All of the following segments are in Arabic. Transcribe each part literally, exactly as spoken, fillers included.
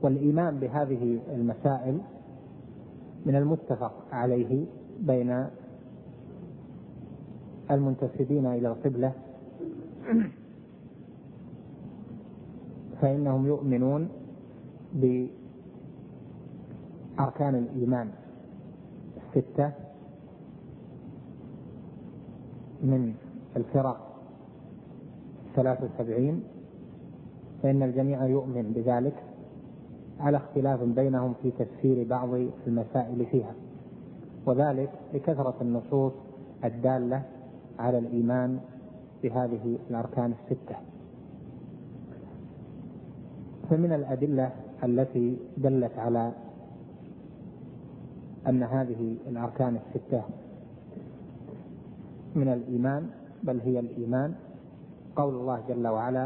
والإيمان بهذه المسائل من المتفق عليه بين المنتسبين إلى القبلة، فإنهم يؤمنون بأركان الإيمان الستة من الفرق ثلاث وسبعين، فإن الجميع يؤمن بذلك على اختلاف بينهم في تفسير بعض المسائل فيها، وذلك لكثرة النصوص الدالة على الإيمان بهذه الأركان الستة. فمن الأدلة التي دلت على أن هذه الأركان الستة من الإيمان بل هي الإيمان قول الله جل وعلا: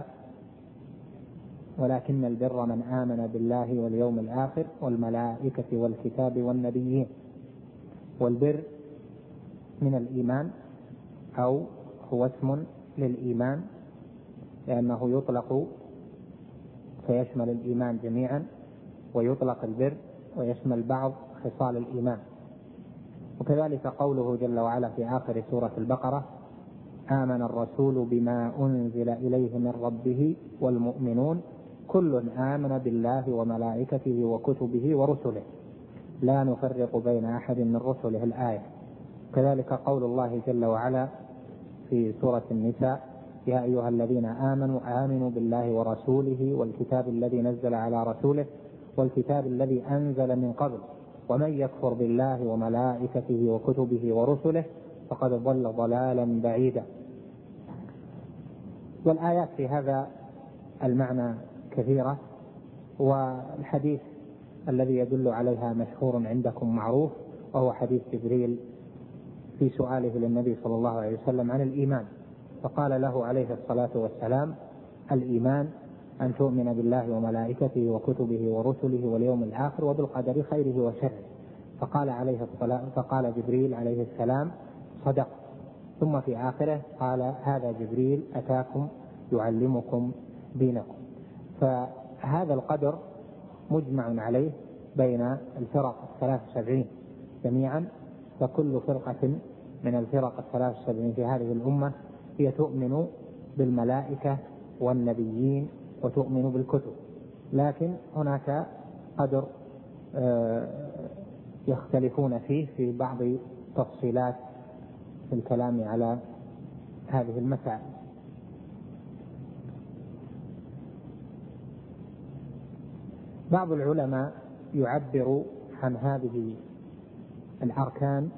ولكن البر من آمن بالله واليوم الآخر والملائكة والكتاب والنبيين. والبر من الإيمان أو هو اسم للإيمان، لأنه يطلق فيشمل الإيمان جميعا، ويطلق البر ويشمل بعض خصال الإيمان. وكذلك قوله جل وعلا في آخر سورة البقرة: آمن الرسول بما أنزل إليه من ربه والمؤمنون كل آمن بالله وملائكته وكتبه ورسله لا نفرق بين أحد من رسله، الآية. كذلك قول الله جل وعلا في سورة النساء: يا أيها الذين آمنوا آمنوا بالله ورسوله والكتاب الذي نزل على رسوله والكتاب الذي أنزل من قبل ومن يكفر بالله وملائكته وكتبه ورسله فقد ضل ضلالا بعيدا. والآيات في هذا المعنى كثيرة، والحديث الذي يدل عليها مشهور عندكم معروف، وهو حديث جبريل في سؤاله للنبي صلى الله عليه وسلم عن الإيمان، فقال له عليه الصلاة والسلام: الإيمان أن تؤمن بالله وملائكته وكتبه ورسله واليوم الآخر وبالقدر خيره وشره. فقال عليه الصلاة فقال جبريل عليه السلام: صدق. ثم في آخره قال: هذا جبريل أتاكم يعلمكم دينكم. فهذا القدر مجمع عليه بين الفرق الثلاث وسبعين جميعا، فكل فرقة من الفرق الثلاث وسبعين في هذه الأمة هي تؤمن بالملائكة والنبيين وتؤمن بالكتب، لكن هناك قدر يختلفون فيه في بعض تفصيلات في الكلام على هذه المسائل. بعض العلماء يعبر عن هذه الأركان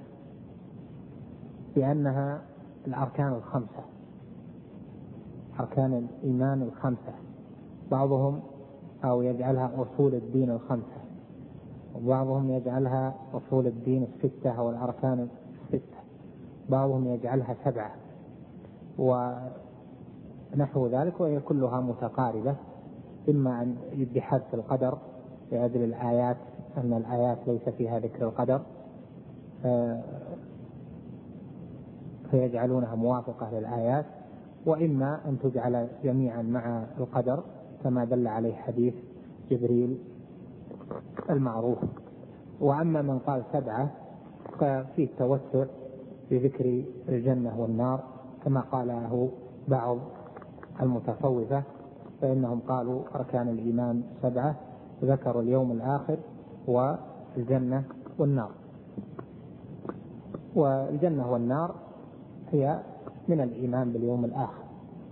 بأنها الأركان الخمسة، أركان الإيمان الخمسة، بعضهم أو يجعلها أصول الدين الخمسة، وبعضهم يجعلها أصول الدين الستة أو الأركان الستة، بعضهم يجعلها سبعة ونحو ذلك، وهي كلها متقاربة، إما أن بحذف القدر لأجل الآيات أن الآيات ليس فيها ذكر القدر فيجعلونها موافقة للآيات، وإما أن تجعل جميعا مع القدر كما دل عليه حديث جبريل المعروف. وأما من قال سبعة ففيه توسع بذكر الجنة والنار كما قاله بعض المتصوفة، فإنهم قالوا أركان الإيمان سبعة، ذكروا اليوم الآخر والجنة والنار. والجنة والنار هي من الإيمان باليوم الآخر.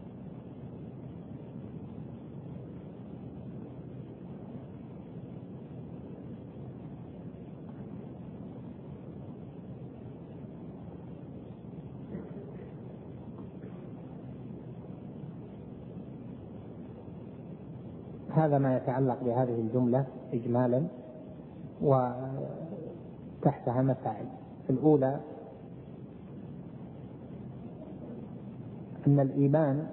هذا ما يتعلق بهذه الجملة إجمالا، وتحتها مسائل. الأولى أن الإيمان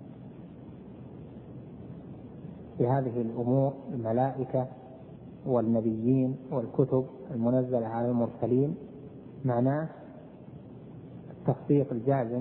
بهذه الأمور، الملائكة والنبيين والكتب المنزلة على المرسلين، معناه التصديق الجازم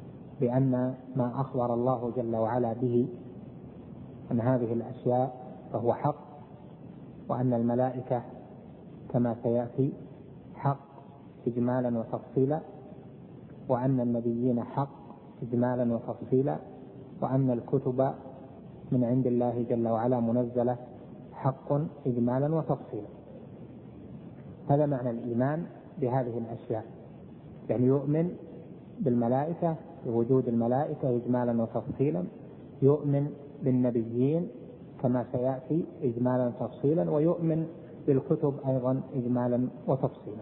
بأن ما أخبر الله جل وعلا به أن هذه الأشياء فهو حق، وأن الملائكة كما سيأتي حق إجمالا وتفصيلا، وأن النبيين حق إجمالا وتفصيلا، وأن الكتب من عند الله جل وعلا منزلة حق إجمالا وتفصيلا. هذا معنى الإيمان بهذه الأشياء، يعني يؤمن بالملائكة بوجود الملائكة إجمالا وتفصيلا، يؤمن بالنبيين كما سيأتي إجمالا وتفصيلا، ويؤمن بالكتب أيضا إجمالا وتفصيلا.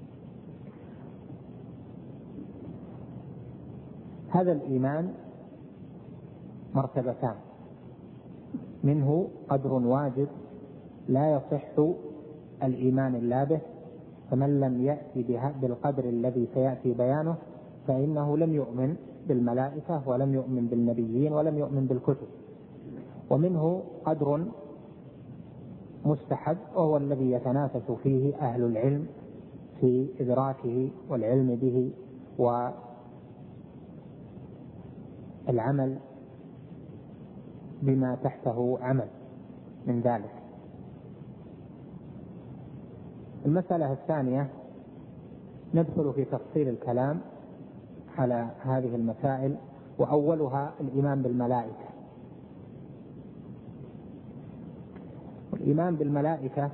هذا الإيمان مرتبتان، منه قدر واجب لا يصح الإيمان إلا به، فمن لم يأتي بالقدر الذي سيأتي بيانه فإنه لم يؤمن بالملائكة ولم يؤمن بالنبيين ولم يؤمن بالكتب. ومنه قدر مستحب، وهو الذي يتنافس فيه أهل العلم في إدراكه والعلم به والعمل بما تحته عمل من ذلك. المسألة الثانية ندخل في تفصيل الكلام على هذه المسائل، وأولها الإيمان بالملائكة. الإيمان بالملائكة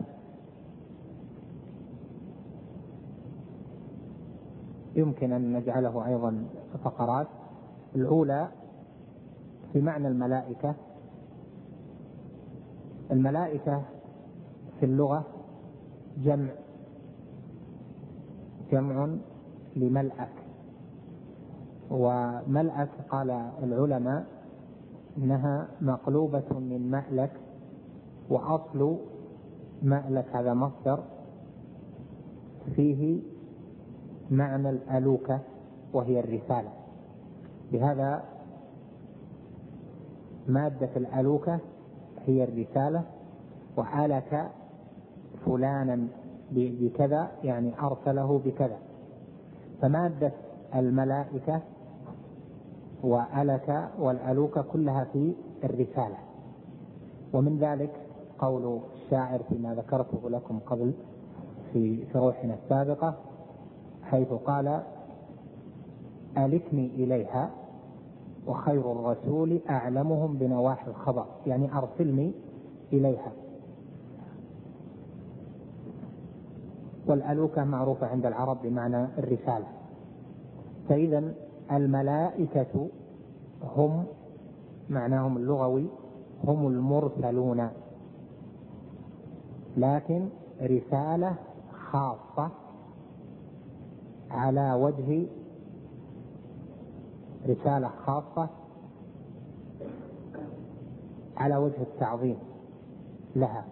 يمكن أن نجعله أيضا فقرات. الأولى في معنى الملائكة. الملائكة في اللغة جمع جمع لملأك، وملأك قال العلماء إنها مقلوبة من مألك، وأصل مألك هذا مصدر فيه معنى الألوكة وهي الرسالة، بهذا مادة الألوكة هي الرسالة، وألك فلانا بكذا يعني أرسله بكذا. فمادة الملائكة وألك والألوكة كلها في الرسالة. ومن ذلك قول الشاعر فيما ذكرته لكم قبل في شروحنا السابقة، حيث قال: ألكني إليها وخير الرسول أعلمهم بنواحي الخبر، يعني أرسلني إليها. والألوكة معروفة عند العرب بمعنى الرسالة. فإذا الملائكة هم معناهم اللغوي هم المرسلون، لكن رسالة خاصة على وجه رسالة خاصة على وجه التعظيم لها.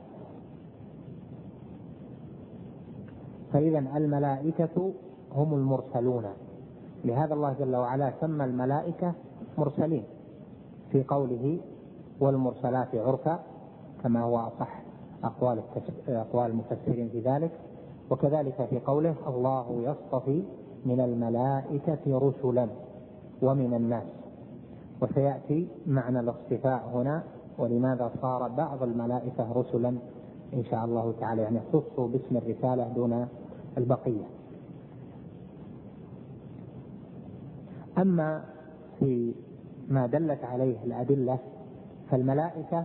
فإذا الملائكة هم المرسلون، لهذا الله جل وعلا سمى الملائكة مرسلين في قوله: والمرسلات عرفا، كما هو أصح أقوال أقوال المفسرين في ذلك. وكذلك في قوله: الله يصطفي من الملائكة رسلا ومن الناس. وسيأتي معنى الاصطفاء هنا، ولماذا صار بعض الملائكة رسلا إن شاء الله تعالى، يعني خصوا باسم الرسالة دون البقية. أما في ما دلت عليه الأدلة فالملائكة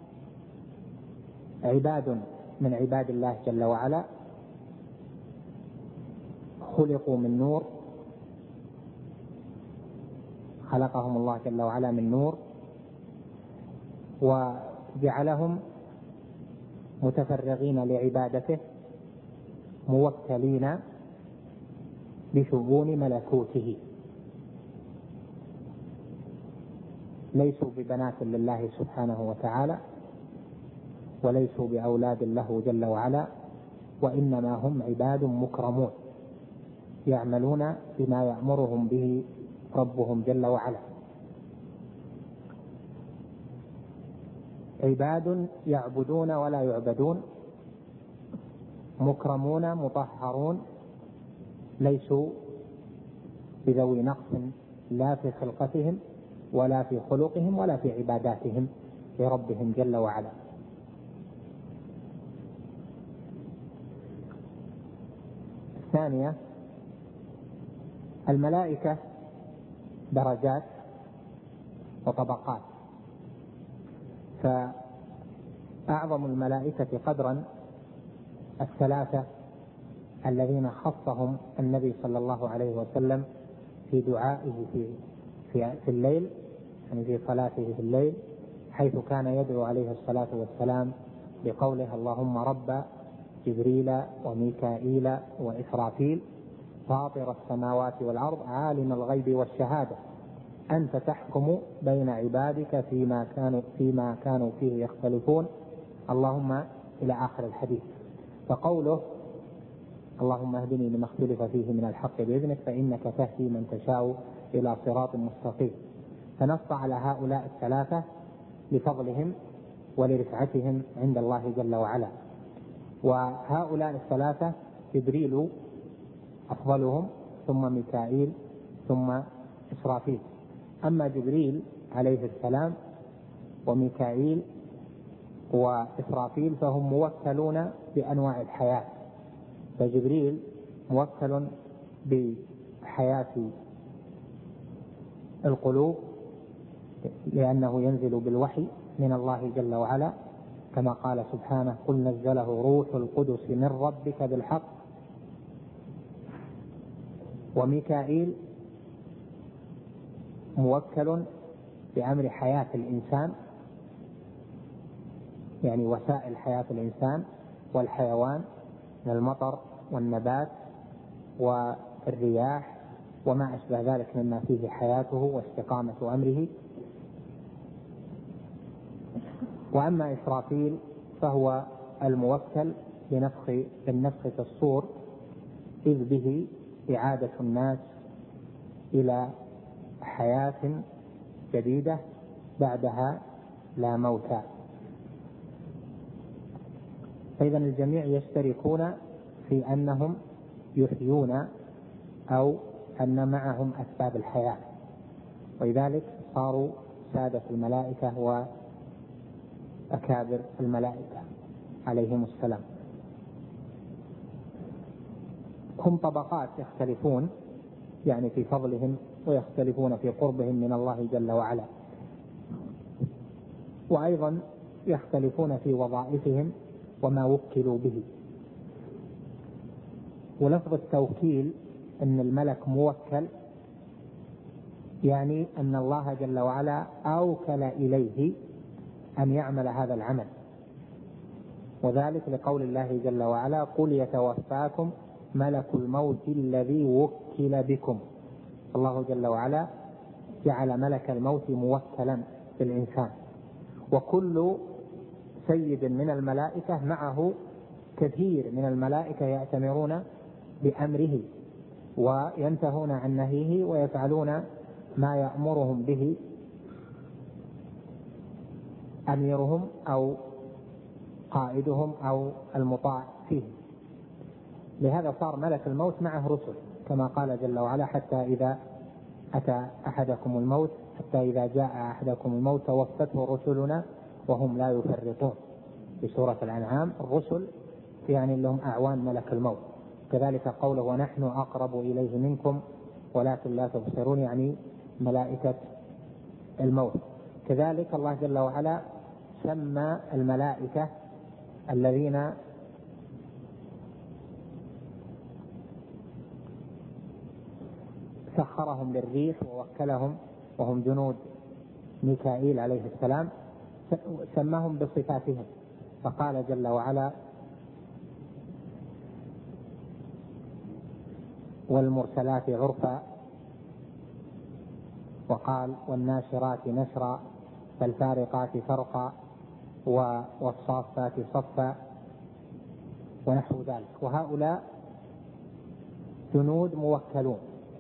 عباد من عباد الله جل وعلا، خلقوا من نور، خلقهم الله جل وعلا من نور، وجعلهم متفرغين لعبادته موكلين بشؤون ملكوته، ليسوا ببنات لله سبحانه وتعالى، وليسوا بأولاد له جل وعلا، وإنما هم عباد مكرمون يعملون بما يأمرهم به ربهم جل وعلا. عباد يعبدون ولا يعبدون، مكرمون مطهرون، ليسوا بذوي نقص لا في خلقتهم ولا في خلقهم ولا في عباداتهم لربهم جل وعلا. الثانية الملائكة درجات وطبقات، فأعظم الملائكة قدرا الثلاثة الذين خصهم النبي صلى الله عليه وسلم في دعائه في, في, في الليل، يعني في صلاته في الليل، حيث كان يدعو عليه الصلاة والسلام بقوله اللهم رب جبريل وميكائيل وإسرافيل فاطر السماوات والأرض عالم الغيب والشهادة أنت تحكم بين عبادك فيما كانوا, فيما كانوا فيه يختلفون اللهم إلى آخر الحديث. فقوله اللهم اهدني لما اختلف فيه من الحق بإذنك فإنك تهدي من تشاء إلى صراط مستقيم، فنص على هؤلاء الثلاثة لفضلهم ولرفعتهم عند الله جل وعلا. وهؤلاء الثلاثة جبريل أفضلهم ثم ميكائيل ثم إسرافيل. أما جبريل عليه السلام وميكائيل وإسرافيل فهم موكلون بأنواع الحياة، فجبريل موكل بحياة القلوب لأنه ينزل بالوحي من الله جل وعلا كما قال سبحانه قل نزله روح القدس من ربك بالحق. وميكائيل موكل بأمر حياة الإنسان، يعني وسائل حياة الإنسان والحيوان من المطر والنبات والرياح وما أشبه ذلك مما فيه حياته واستقامة أمره. وأما إسرافيل فهو الموكل بنفخ بالنفخ في الصور إذ به إعادة الناس إلى حياة جديدة بعدها لا موت. فإذا الجميع يشتركون في أنهم يحيون أو أن معهم أسباب الحياة، ولذلك صاروا سادة الملائكة وأكابر الملائكة عليهم السلام. هم طبقات يختلفون يعني في فضلهم ويختلفون في قربهم من الله جل وعلا، وأيضا يختلفون في وظائفهم وما وكلوا به. ولفظ التوكيل أن الملك موكل يعني أن الله جل وعلا أوكل إليه أن يعمل هذا العمل، وذلك لقول الله جل وعلا قل يتوفاكم ملك الموت الذي وكل بكم. الله جل وعلا جعل ملك الموت موكلا بالإنسان، وكل سيد من الملائكة معه كثير من الملائكة يأتمرون بأمره وينتهون عن نهيه ويفعلون ما يأمرهم به أميرهم أو قائدهم أو المطاع فيه. لهذا صار ملك الموت معه رسل كما قال جل وعلا حتى إذا أتى أحدكم الموت حتى إذا جاء أحدكم الموت توفته رسلنا وهم لا يفرطون في سورة الأنعام. الرسل يعني لهم أعوان ملك الموت. كذلك قوله ونحن أقرب إليه منكم ولكن لا تبصرون يعني ملائكة الموت. كذلك الله جل وعلا سمى الملائكة الذين سخرهم للريح ووكلهم وهم جنود ميكائيل عليه السلام سماهم بصفاتهم، فقال جل وعلا والمرسلات عرفا، وقال والناشرات نشرا فالفارقات فرقا والصافات صفا ونحو ذلك. وهؤلاء جنود موكلون،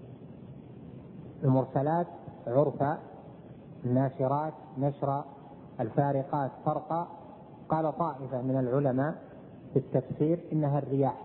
المرسلات عرفا، الناشرات نشرا، الفارقات فرقا. قال طائفة من العلماء في التفسير إنها الرياح،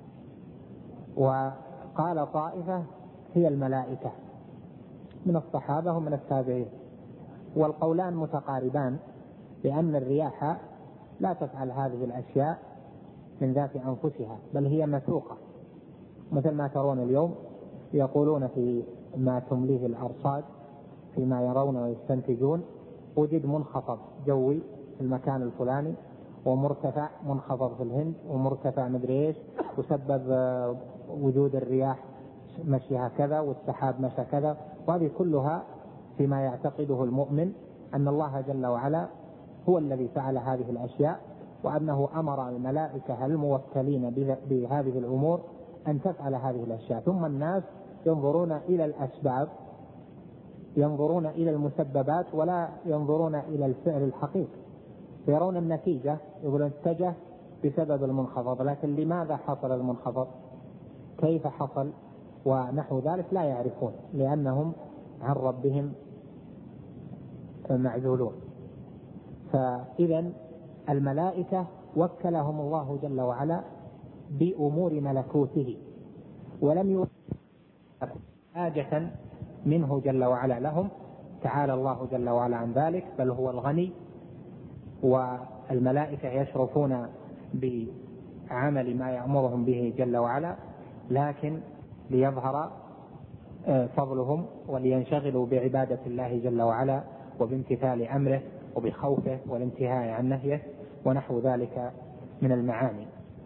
وقال طائفة هي الملائكة من الصحابة ومن التابعين، والقولان متقاربان لأن الرياح لا تفعل هذه الأشياء من ذات أنفسها بل هي مسوقة مثل ما ترون اليوم يقولون في ما تمليه الأرصاد فيما يرون ويستنتجون وجد منخفض جوي في المكان الفلاني، ومرتفع منخفض في الهند، ومرتفع مدري ايش، وسبب وجود الرياح مشي هكذا والسحاب مشى كذا. وهذه كلها فيما يعتقده المؤمن أن الله جل وعلا هو الذي فعل هذه الأشياء، وأنه أمر الملائكة الموكلين بهذه الأمور أن تفعل هذه الأشياء. ثم الناس ينظرون إلى الأسباب، ينظرون إلى المسببات ولا ينظرون إلى الفعل الحقيقي، يرون النتيجة يقولون اتجه بسبب المنخفض، لكن لماذا حصل المنخفض؟ كيف حصل؟ ونحو ذلك لا يعرفون، لأنهم عن ربهم معزولون. فإذا الملائكة وكلهم الله جل وعلا بأمور ملكوته، ولم يوكل حاجة منه جل وعلا لهم، تعالى الله جل وعلا عن ذلك، بل هو الغني، والملائكة يشرفون بعمل ما يأمرهم به جل وعلا، لكن ليظهر فضلهم ولينشغلوا بعبادة الله جل وعلا وبامتثال أمره وبخوفه والانتهاء عن نهيه ونحو ذلك من المعاني.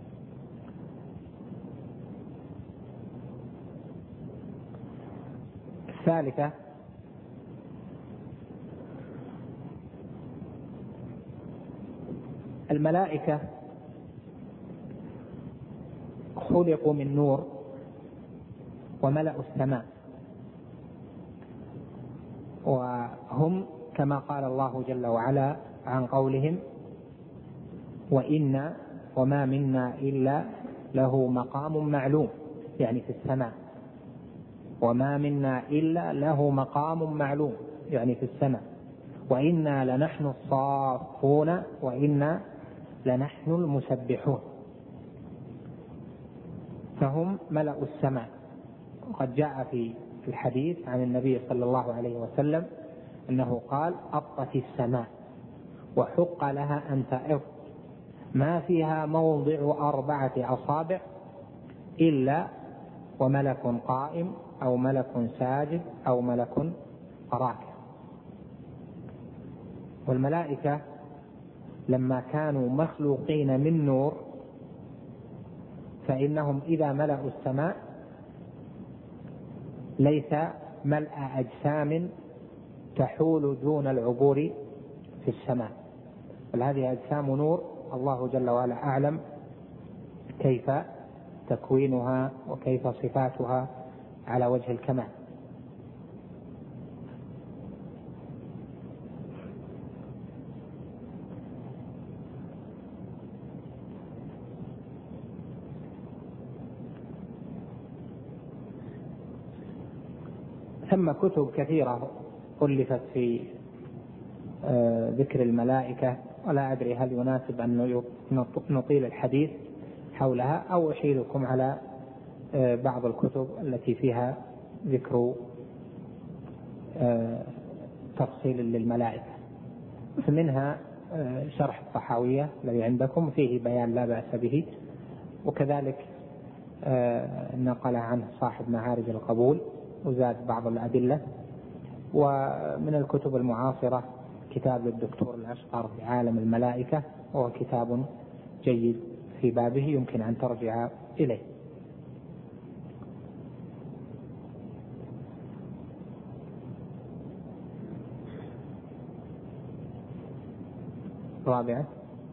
الثالثة الملائكة خلقوا من نور وملأوا السماء، وهم كما قال الله جل وعلا عن قولهم وإنا وما منا إلا له مقام معلوم، يعني في السماء، وما منا إلا له مقام معلوم يعني في السماء، وإنا لنحن الصافون وإنا لنحن المسبحون. فهم ملأوا السماء. وقد جاء في الحديث عن النبي صلى الله عليه وسلم أنه قال أطت السماء وحق لها أن تأط ما فيها موضع أربعة أصابع إلا وملك قائم أو ملك ساجد أو ملك راكع. والملائكة لما كانوا مخلوقين من نور فإنهم إذا ملأوا السماء ليس ملأ أجسام تحول دون العبور في السماء، بل هذه أجسام نور الله جل وعلا أعلم كيف تكوينها وكيف صفاتها على وجه الكمال. ثم كتب كثيرة ألفت في ذكر الملائكة، ولا أدري هل يناسب أن نطيل الحديث حولها أو أحيلكم على بعض الكتب التي فيها ذكر تفصيل للملائكة. فمنها شرح الطحاوية الذي عندكم فيه بيان لا بأس به، وكذلك نقل عنه صاحب معارج القبول وزاد بعض الأدلة. ومن الكتب المعاصرة كتاب للدكتور الأشقر في عالم الملائكة، وهو كتاب جيد في بابه يمكن أن ترجع إليه. الرابعة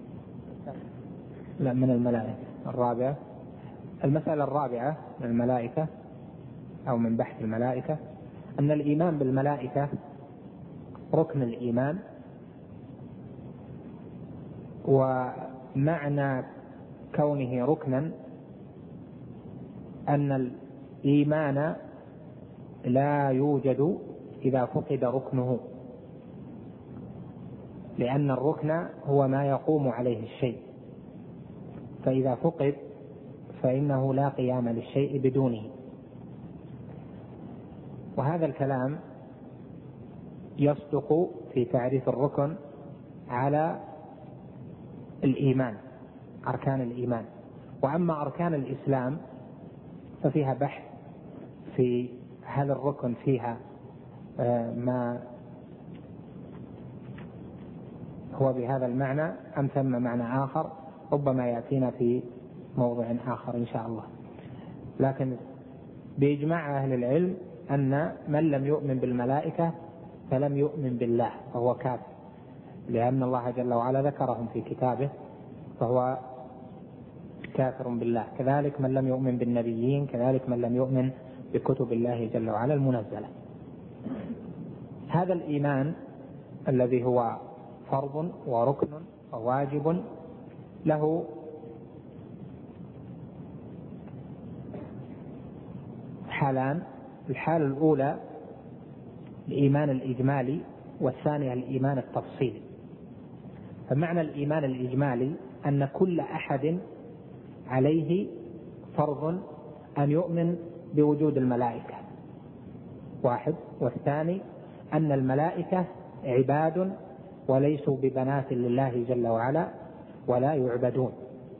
لا من الملائكة الرابعة المسألة الرابعة من الملائكة أو من بحث الملائكة أن الإيمان بالملائكة ركن الإيمان، ومعنى كونه ركنا أن الإيمان لا يوجد إذا فقد ركنه، لأن الركن هو ما يقوم عليه الشيء، فإذا فقد فإنه لا قيام للشيء بدونه. وهذا الكلام يصدق في تعريف الركن على الإيمان، أركان الإيمان. وأما أركان الإسلام ففيها بحث في هل الركن فيها ما هو بهذا المعنى أم ثم معنى آخر، ربما يأتينا في موضع آخر إن شاء الله. لكن بإجماع أهل العلم أن من لم يؤمن بالملائكة فلم يؤمن بالله فهو كافر، لأن الله جل وعلا ذكرهم في كتابه فهو كافر بالله. كذلك من لم يؤمن بالنبيين، كذلك من لم يؤمن بكتب الله جل وعلا المنزلة. هذا الإيمان الذي هو فرض وركن وواجب له حالان: الحالة الأولى الإيمان الإجمالي، والثانية الإيمان التفصيلي. فمعنى الإيمان الإجمالي أن كل أحد عليه فرض أن يؤمن بوجود الملائكة واحد، والثاني أن الملائكة عباد وليسوا ببنات لله جل وعلا ولا يعبدون.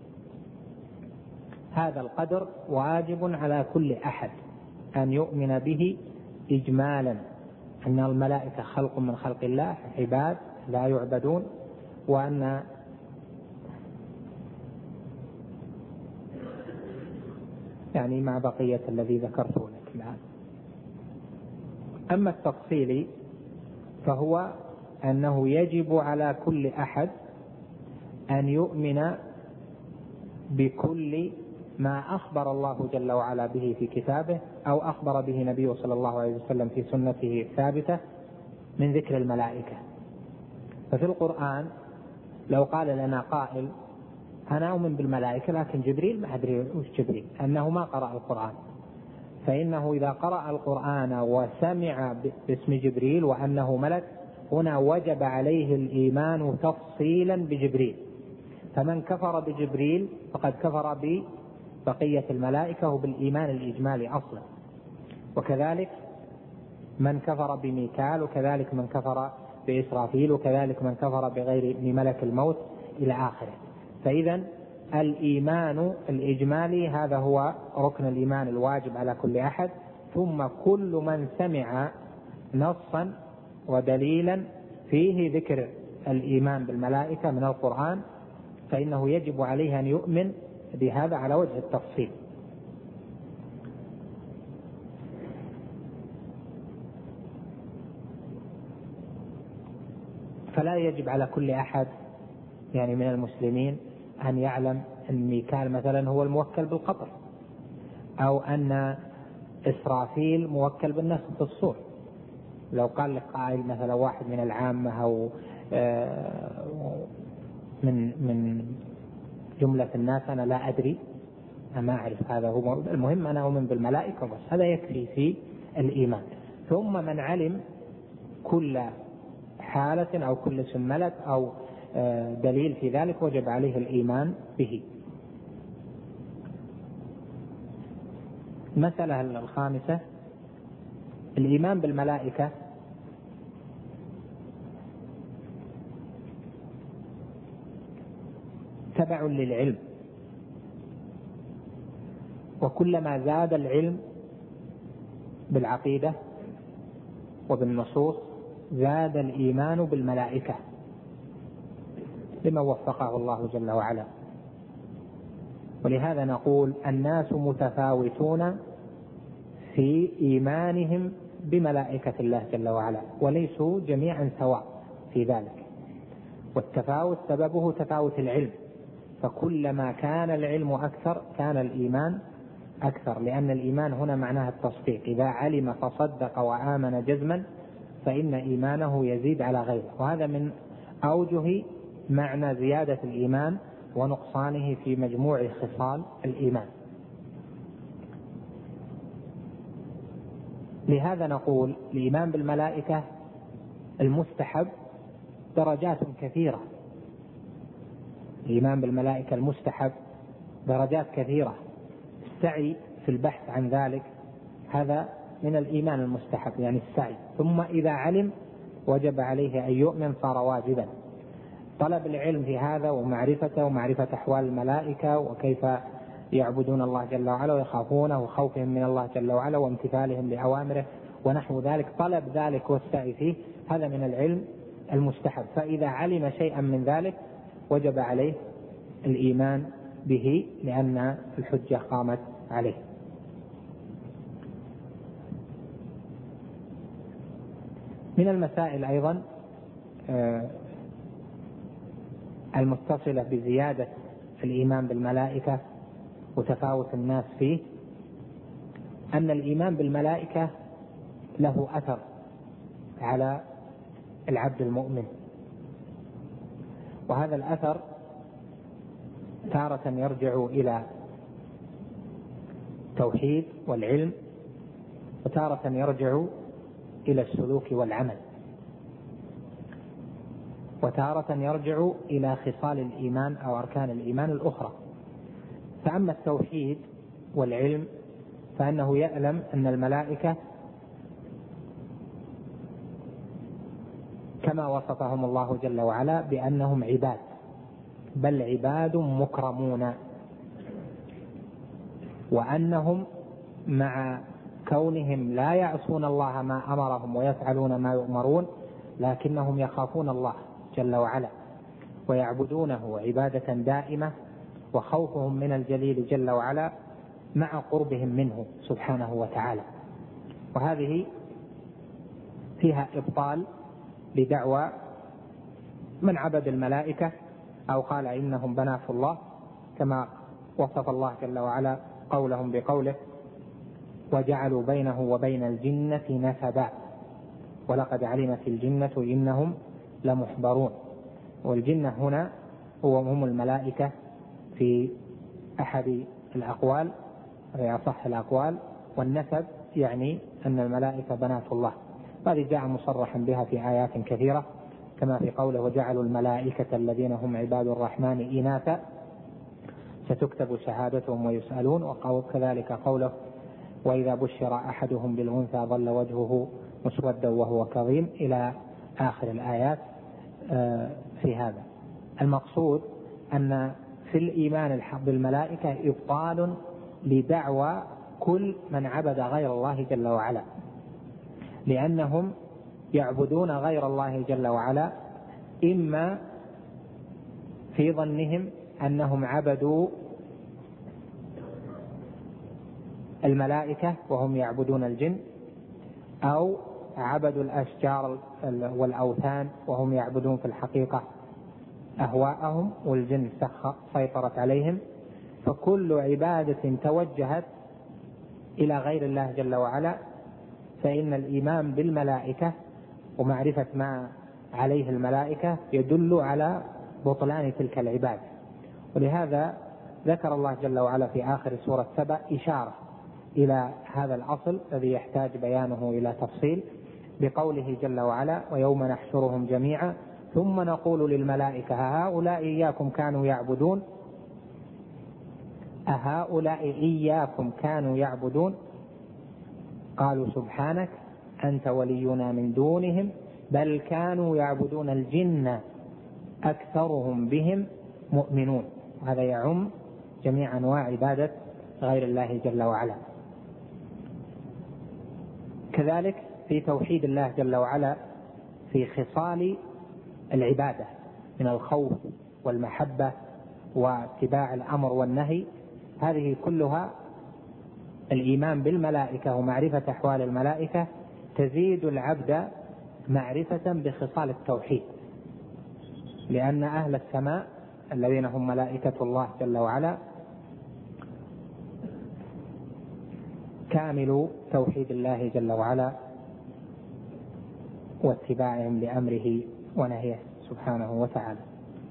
هذا القدر واجب على كل أحد أن يؤمن به إجمالا، أن الملائكة خلق من خلق الله، عباد لا يعبدون، وأن يعني مع بقية الذي ذكرته لك الآن. أما التفصيلي فهو أنه يجب على كل أحد أن يؤمن بكل ما أخبر الله جل وعلا به في كتابه أو أخبر به نبيه صلى الله عليه وسلم في سنته الثابتة من ذكر الملائكة. ففي القرآن لو قال لنا قائل أنا أؤمن بالملائكة لكن جبريل ما أدري وش جبريل، أنه ما قرأ القرآن، فإنه إذا قرأ القرآن وسمع باسم جبريل وأنه ملك هنا وجب عليه الإيمان تفصيلا بجبريل. فمن كفر بجبريل فقد كفر ببقية الملائكة وبالإيمان الإجمالي أصلا، وكذلك من كفر بميكال، وكذلك من كفر بإسرافيل، وكذلك من كفر بغير بملك الموت إلى آخره. فإذا الإيمان الإجمالي هذا هو ركن الإيمان الواجب على كل أحد، ثم كل من سمع نصا ودليلا فيه ذكر الإيمان بالملائكة من القرآن فإنه يجب عليه أن يؤمن بهذا على وجه التفصيل. فلا يجب على كل أحد يعني من المسلمين أن يعلم أن ميكال مثلا هو الموكل بالقطر، أو أن إسرافيل موكل بالنفخ في الصور. لو قال لك قائل مثلا واحد من العامة أو من من جملة الناس أنا لا أدري، أنا ما أعرف هذا هو، المهم أنا أؤمن بالملائكة بس، هذا يكفي في الإيمان. ثم من علم كل حالة أو كل اسم ملك أو دليل في ذلك وجب عليه الإيمان به. المسألة الخامسة الإيمان بالملائكة تبع للعلم، وكلما زاد العلم بالعقيدة وبالنصوص زاد الإيمان بالملائكة لما وفقه الله جل وعلا. ولهذا نقول الناس متفاوتون في إيمانهم بملائكة الله جل وعلا، وليسوا جميعا سواء في ذلك، والتفاوت سببه تفاوت العلم، فكلما كان العلم أكثر كان الإيمان أكثر، لأن الإيمان هنا معناها التصديق، إذا علم فصدق وآمن جزما فإن إيمانه يزيد على غيره. وهذا من أوجه معنى زيادة الإيمان ونقصانه في مجموع خصال الإيمان. لهذا نقول الإيمان بالملائكة المستحب درجات كثيرة، الإيمان بالملائكة المستحب درجات كثيرة، السعي في البحث عن ذلك هذا من الإيمان المستحب يعني السعي، ثم إذا علم وجب عليه أن يؤمن صار واجبا. طلب العلم في هذا ومعرفته ومعرفة أحوال الملائكة وكيف يعبدون الله جل وعلا ويخافونه وخوفهم من الله جل وعلا وامتثالهم لأوامره ونحو ذلك، طلب ذلك والسعي فيه، هذا من العلم المستحب. فإذا علم شيئا من ذلك وجب عليه الإيمان به لأن الحجة قامت عليه. من المسائل أيضا المتصلة بزيادة الإيمان بالملائكة وتفاوت الناس فيه أن الإيمان بالملائكة له أثر على العبد المؤمن، وهذا الأثر تارة يرجع إلى التوحيد والعلم، وتارة يرجع إلى السلوك والعمل، وتارة يرجع إلى خصال الإيمان أو أركان الإيمان الأخرى. فأما التوحيد والعلم فإنه يعلم أن الملائكة كما وصفهم الله جل وعلا بأنهم عباد، بل عباد مكرمون، وأنهم مع كونهم لا يعصون الله ما أمرهم ويفعلون ما يؤمرون لكنهم يخافون الله جل وعلا ويعبدونه عبادة دائمة، وخوفهم من الجليل جل وعلا مع قربهم منه سبحانه وتعالى. وهذه فيها إبطال لدعوى من عبد الملائكة أو قال إنهم بنات الله، كما وصف الله جل وعلا قولهم بقوله وجعلوا بينه وبين الجنة نسبا ولقد علمت الجنة إنهم لمحضرون. والجنة هنا هم الملائكة في أحد الأقوال في أصح الأقوال، والنسب يعني أن الملائكة بنات الله. هذه جاء مصرحا بها في آيات كثيرة كما في قوله وجعلوا الملائكة الذين هم عباد الرحمن إناثا ستكتب شهادتهم ويسألون، وكذلك قوله وإذا بشر أحدهم بالأنثى ظل وجهه مسودا وهو كظيم إلى آخر الآيات. في هذا المقصود أن في الإيمان الحق بالملائكة إبطال لدعوى كل من عبد غير الله جل وعلا، لأنهم يعبدون غير الله جل وعلا إما في ظنهم أنهم عبدوا الملائكة وهم يعبدون الجن، أو عبدوا الأشجار والأوثان وهم يعبدون في الحقيقة أهواءهم والجن سيطرت عليهم. فكل عبادة توجهت إلى غير الله جل وعلا فإن الإيمان بالملائكة ومعرفة ما عليه الملائكة يدل على بطلان تلك العبادة. ولهذا ذكر الله جل وعلا في آخر سورة سبأ إشارة إلى هذا الأصل الذي يحتاج بيانه إلى تفصيل بقوله جل وعلا ويوم نحشرهم جميعا ثم نقول للملائكة أهؤلاء إياكم كانوا يعبدون أهؤلاء إياكم كانوا يعبدون قالوا سبحانك أنت ولينا من دونهم بل كانوا يعبدون الجن أكثرهم بهم مؤمنون. هذا يعم جميع أنواع عبادة غير الله جل وعلا. كذلك في توحيد الله جل وعلا في خصال العبادة من الخوف والمحبة واتباع الأمر والنهي، هذه كلها الإيمان بالملائكة ومعرفة أحوال الملائكة تزيد العبد معرفة بخصال التوحيد، لأن أهل السماء الذين هم ملائكة الله جل وعلا كاملوا توحيد الله جل وعلا واتباعهم لأمره ونهيه سبحانه وتعالى.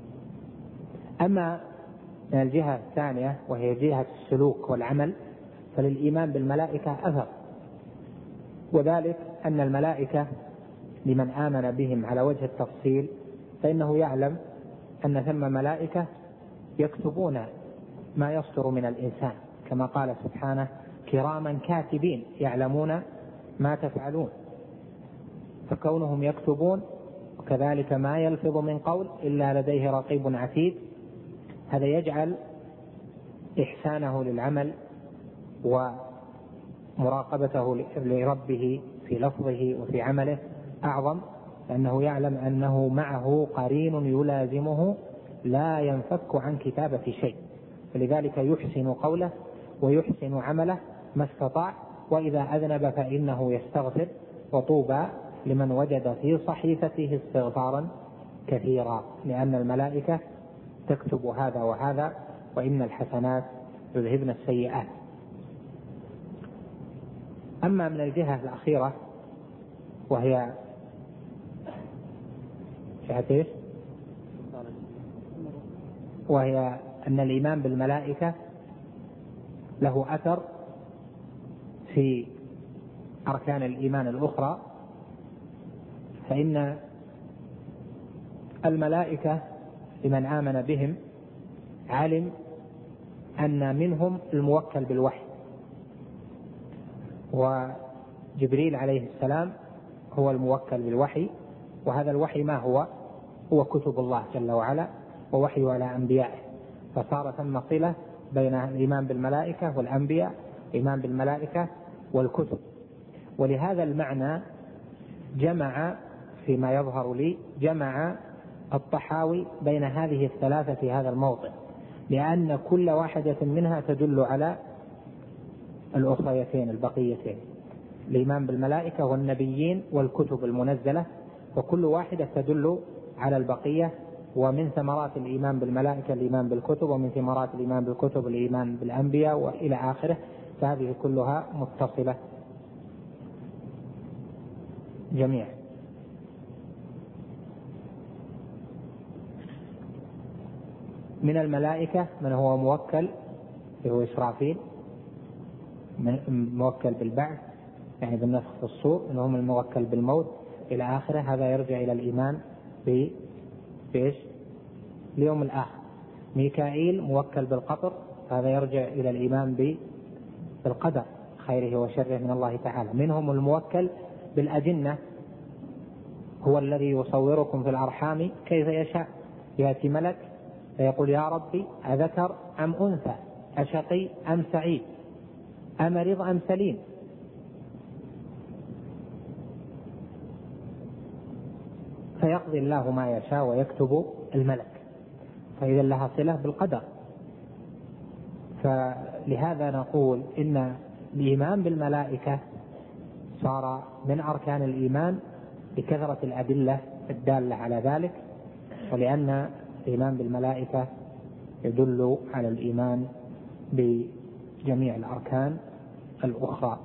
أما من الجهة الثانية وهي جهة السلوك والعمل فللإيمان بالملائكة أثر، وذلك أن الملائكة لمن آمن بهم على وجه التفصيل فإنه يعلم أن ثم ملائكة يكتبون ما يصدر من الإنسان كما قال سبحانه كراما كاتبين يعلمون ما تفعلون. فكونهم يكتبون وكذلك ما يلفظ من قول إلا لديه رقيب عتيد، هذا يجعل إحسانه للعمل ومراقبته لربه في لفظه وفي عمله أعظم، لأنه يعلم أنه معه قرين يلازمه لا ينفك عن كتابة شيء، فلذلك يحسن قوله ويحسن عمله ما استطاع، وإذا أذنب فإنه يستغفر، وطوبى لمن وجد في صحيفته استغفارا كثيرا، لأن الملائكة تكتب هذا وهذا، وإن الحسنات يذهبن السيئات. أما من الجهة الأخيرة وهي جهة وهي أن الإيمان بالملائكة له أثر في أركان الإيمان الأخرى، فإن الملائكة لمن آمن بهم علم أن منهم الموكل بالوحي، وجبريل عليه السلام هو الموكل بالوحي، وهذا الوحي ما هو؟ هو كتب الله جل وعلا ووحي على أنبيائه، فصار ثم صلة بين الإيمان بالملائكة والأنبياء، الإيمان بالملائكة والكتب. ولهذا المعنى جمع فيما يظهر لي جمع الطحاوي بين هذه الثلاثة في هذا الموضع، لأن كل واحدة منها تدل على الأخريتين البقيتين، الإيمان بالملائكة والنبيين والكتب المنزلة، وكل واحدة تدل على البقية. ومن ثمرات الإيمان بالملائكة الإيمان بالكتب، ومن ثمرات الإيمان بالكتب الإيمان بالأنبياء، وإلى آخره، فهذه كلها متصلة جميع. من الملائكة من هو موكل، هو إسرافيل، موكل بالبعث يعني بالنفخ في الصور، إنهم الموكل بالموت إلى آخره. هذا يرجع إلى الإيمان بإيش؟ اليوم الآخر. ميكائيل موكل بالقطر، هذا يرجع إلى الإيمان بالقدر خيره وشره من الله تعالى. منهم الموكل بالأجنة، هو الذي يصوركم في الأرحام كيف يشاء، يأتي ملك فيقول يا ربي أذكر أم أنثى، أشقي أم سعيد، أمرض أم سليم، فيقضي الله ما يشاء ويكتب الملك، فإذا لها صلة بالقدر. فلهذا نقول إن الإيمان بالملائكة صار من أركان الإيمان بكثرة الأدلة الدالة على ذلك، ولأن الإيمان بالملائكة يدل على الإيمان بجميع الأركان الأخرى.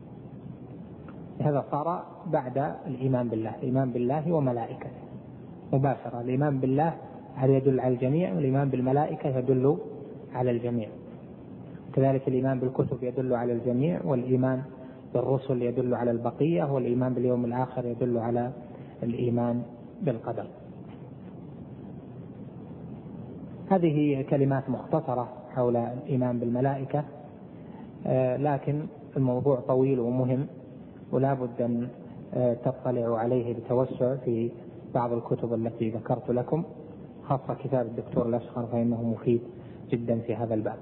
هذا صار بعد الإيمان بالله، الإيمان بالله وملائكته مباشرة. الإيمان بالله هذا يدل على الجميع، والإيمان بالملائكة يدل على الجميع. كذلك الإيمان بالكتب يدل على الجميع، والإيمان بالرسل يدل على البقية، والإيمان باليوم الآخر يدل على الإيمان بالقدر. هذه كلمات مختصرة حول الإيمان بالملائكة، لكن الموضوع طويل ومهم، ولا بد أن تطلعوا عليه بتوسع في بعض الكتب التي ذكرت لكم، خاصة كتاب الدكتور الأشقر فإنه مفيد جدا في هذا الباب.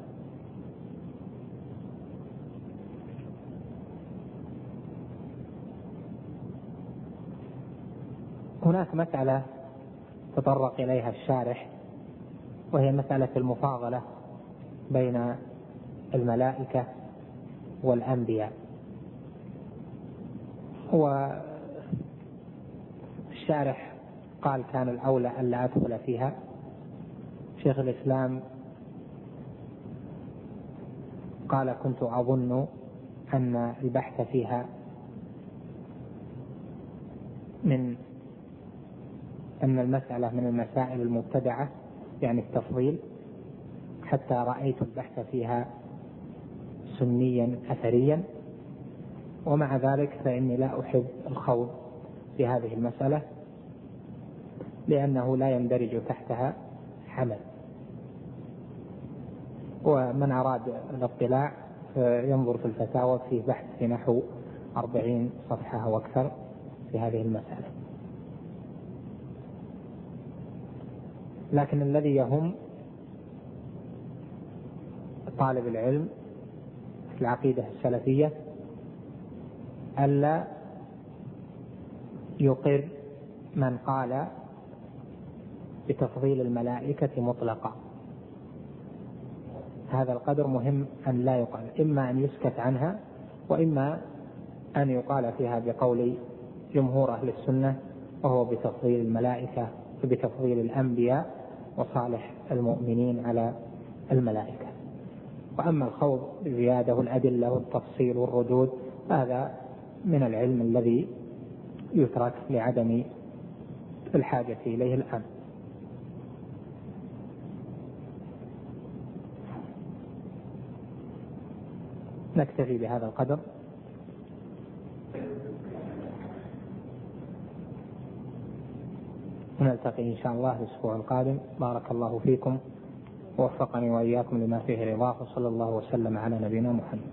هناك مسألة تطرق إليها الشارح، وهي مسألة المفاضلة بين الملائكة والأنبياء. والشارح قال كان الأولى ألا أدخل فيها. شيخ الإسلام قال كنت أظن أن البحث فيها من أن المسألة من المسائل المبتدعة، يعني التفضيل، حتى رأيت البحث فيها سنيا أثريا، ومع ذلك فإني لا أحب الخوض في هذه المسألة لأنه لا يندرج تحتها حمل. ومن أراد الاطلاع ينظر في الفتاوى في بحث في نحو أربعين صفحة أو أكثر في هذه المسألة. لكن الذي يهم طالب العلم في العقيدة السلفية ألا يقر من قال بتفضيل الملائكة مطلقا. هذا القدر مهم أن لا يقال، إما أن يسكت عنها وإما أن يقال فيها بقول جمهور أهل السنة، وهو بتفضيل الملائكة وبتفضيل الأنبياء وصالح المؤمنين على الملائكة. وأما الخوض بالزيادة والأدلة والتفصيل والردود هذا من العلم الذي يترك لعدم الحاجة إليه الآن. نكتفي بهذا القدر. ونلتقي إن شاء الله الأسبوع القادم. بارك الله فيكم ووفقني وإياكم لما فيه رضاه، وصلى الله وسلم على نبينا محمد.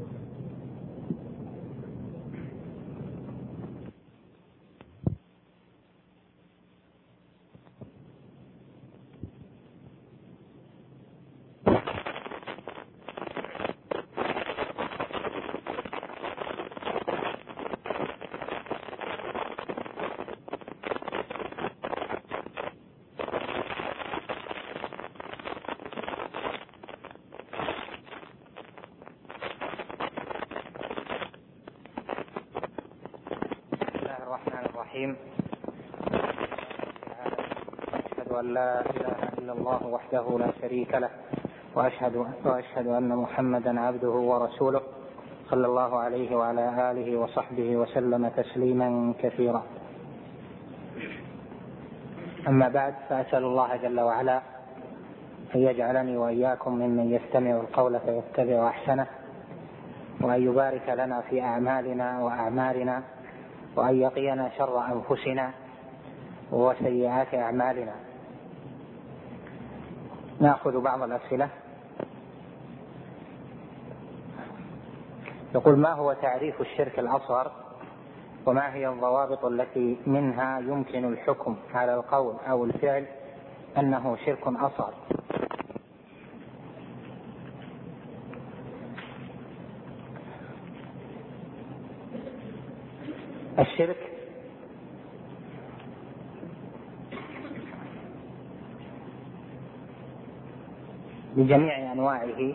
أشهد أن لا إله إلا الله وحده لا شريك له، وأشهد, وأشهد أن محمدا عبده ورسوله، صلى الله عليه وعلى آله وصحبه وسلم تسليما كثيرا. أما بعد، فأسأل الله جل وعلا أن يجعلني وإياكم ممن يستمع القول فيتبع أحسنه، وأن يبارك لنا في أعمالنا وأعمالنا، وأن يقينا شر أنفسنا وسيئات أعمالنا. نأخذ بعض الأسئلة. يقول: ما هو تعريف الشرك الأصغر، وما هي الضوابط التي منها يمكن الحكم على القول أو الفعل أنه شرك أصغر؟ الشرك بجميع أنواعه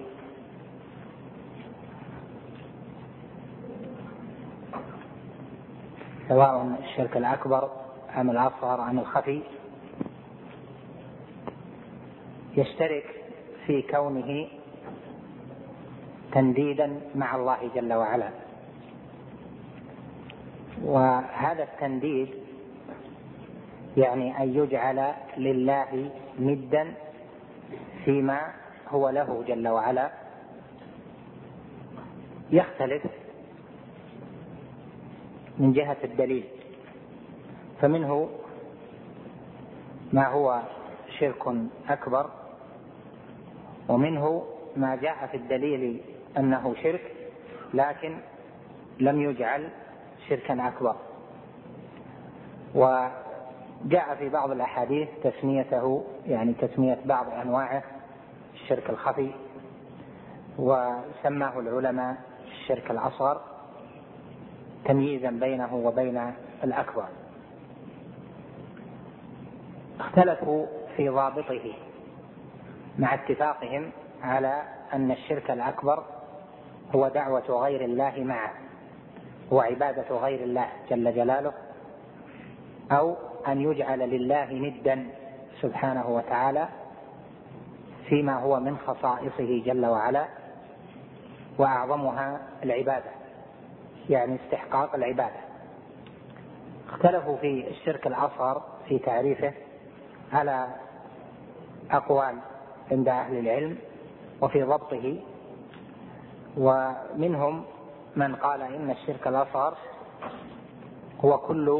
سواء الشرك الأكبر أم الأصغر أم الخفي، يشترك في كونه تنديدا مع الله جل وعلا. وهذا التنديد يعني أن يجعل لله ندا فيما هو له جل وعلا، يختلف من جهة الدليل، فمنه ما هو شرك أكبر، ومنه ما جاء في الدليل أنه شرك لكن لم يجعل شركا أكبر. وجاء في بعض الأحاديث تسميته، يعني تسمية بعض أنواعه الشرك الخفي، وسماه العلماء الشرك الأصغر تمييزا بينه وبين الأكبر. اختلفوا في ضابطه مع اتفاقهم على أن الشرك الأكبر هو دعوة غير الله معه وعبادة غير الله جل جلاله، أو أن يجعل لله ندا سبحانه وتعالى فيما هو من خصائصه جل وعلا، وأعظمها العبادة، يعني استحقاق العبادة. اختلفوا في الشرك الأصغر في تعريفه على أقوال عند أهل العلم وفي ضبطه، ومنهم من قال إن الشرك الأصغر هو كل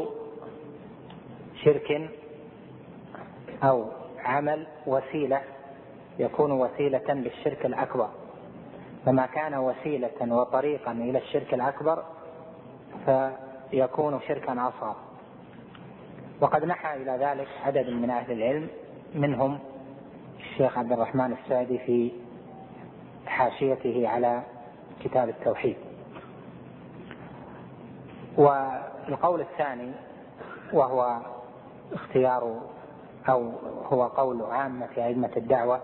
شرك أو عمل وسيلة يكون وسيلة للشرك الأكبر، فما كان وسيلة وطريقا إلى الشرك الأكبر فيكون شركا أصغر. وقد نحى إلى ذلك عدد من أهل العلم، منهم الشيخ عبد الرحمن السعدي في حاشيته على كتاب التوحيد. والقول الثاني وهو اختيار أو هو قول عامة أئمة الدعوة،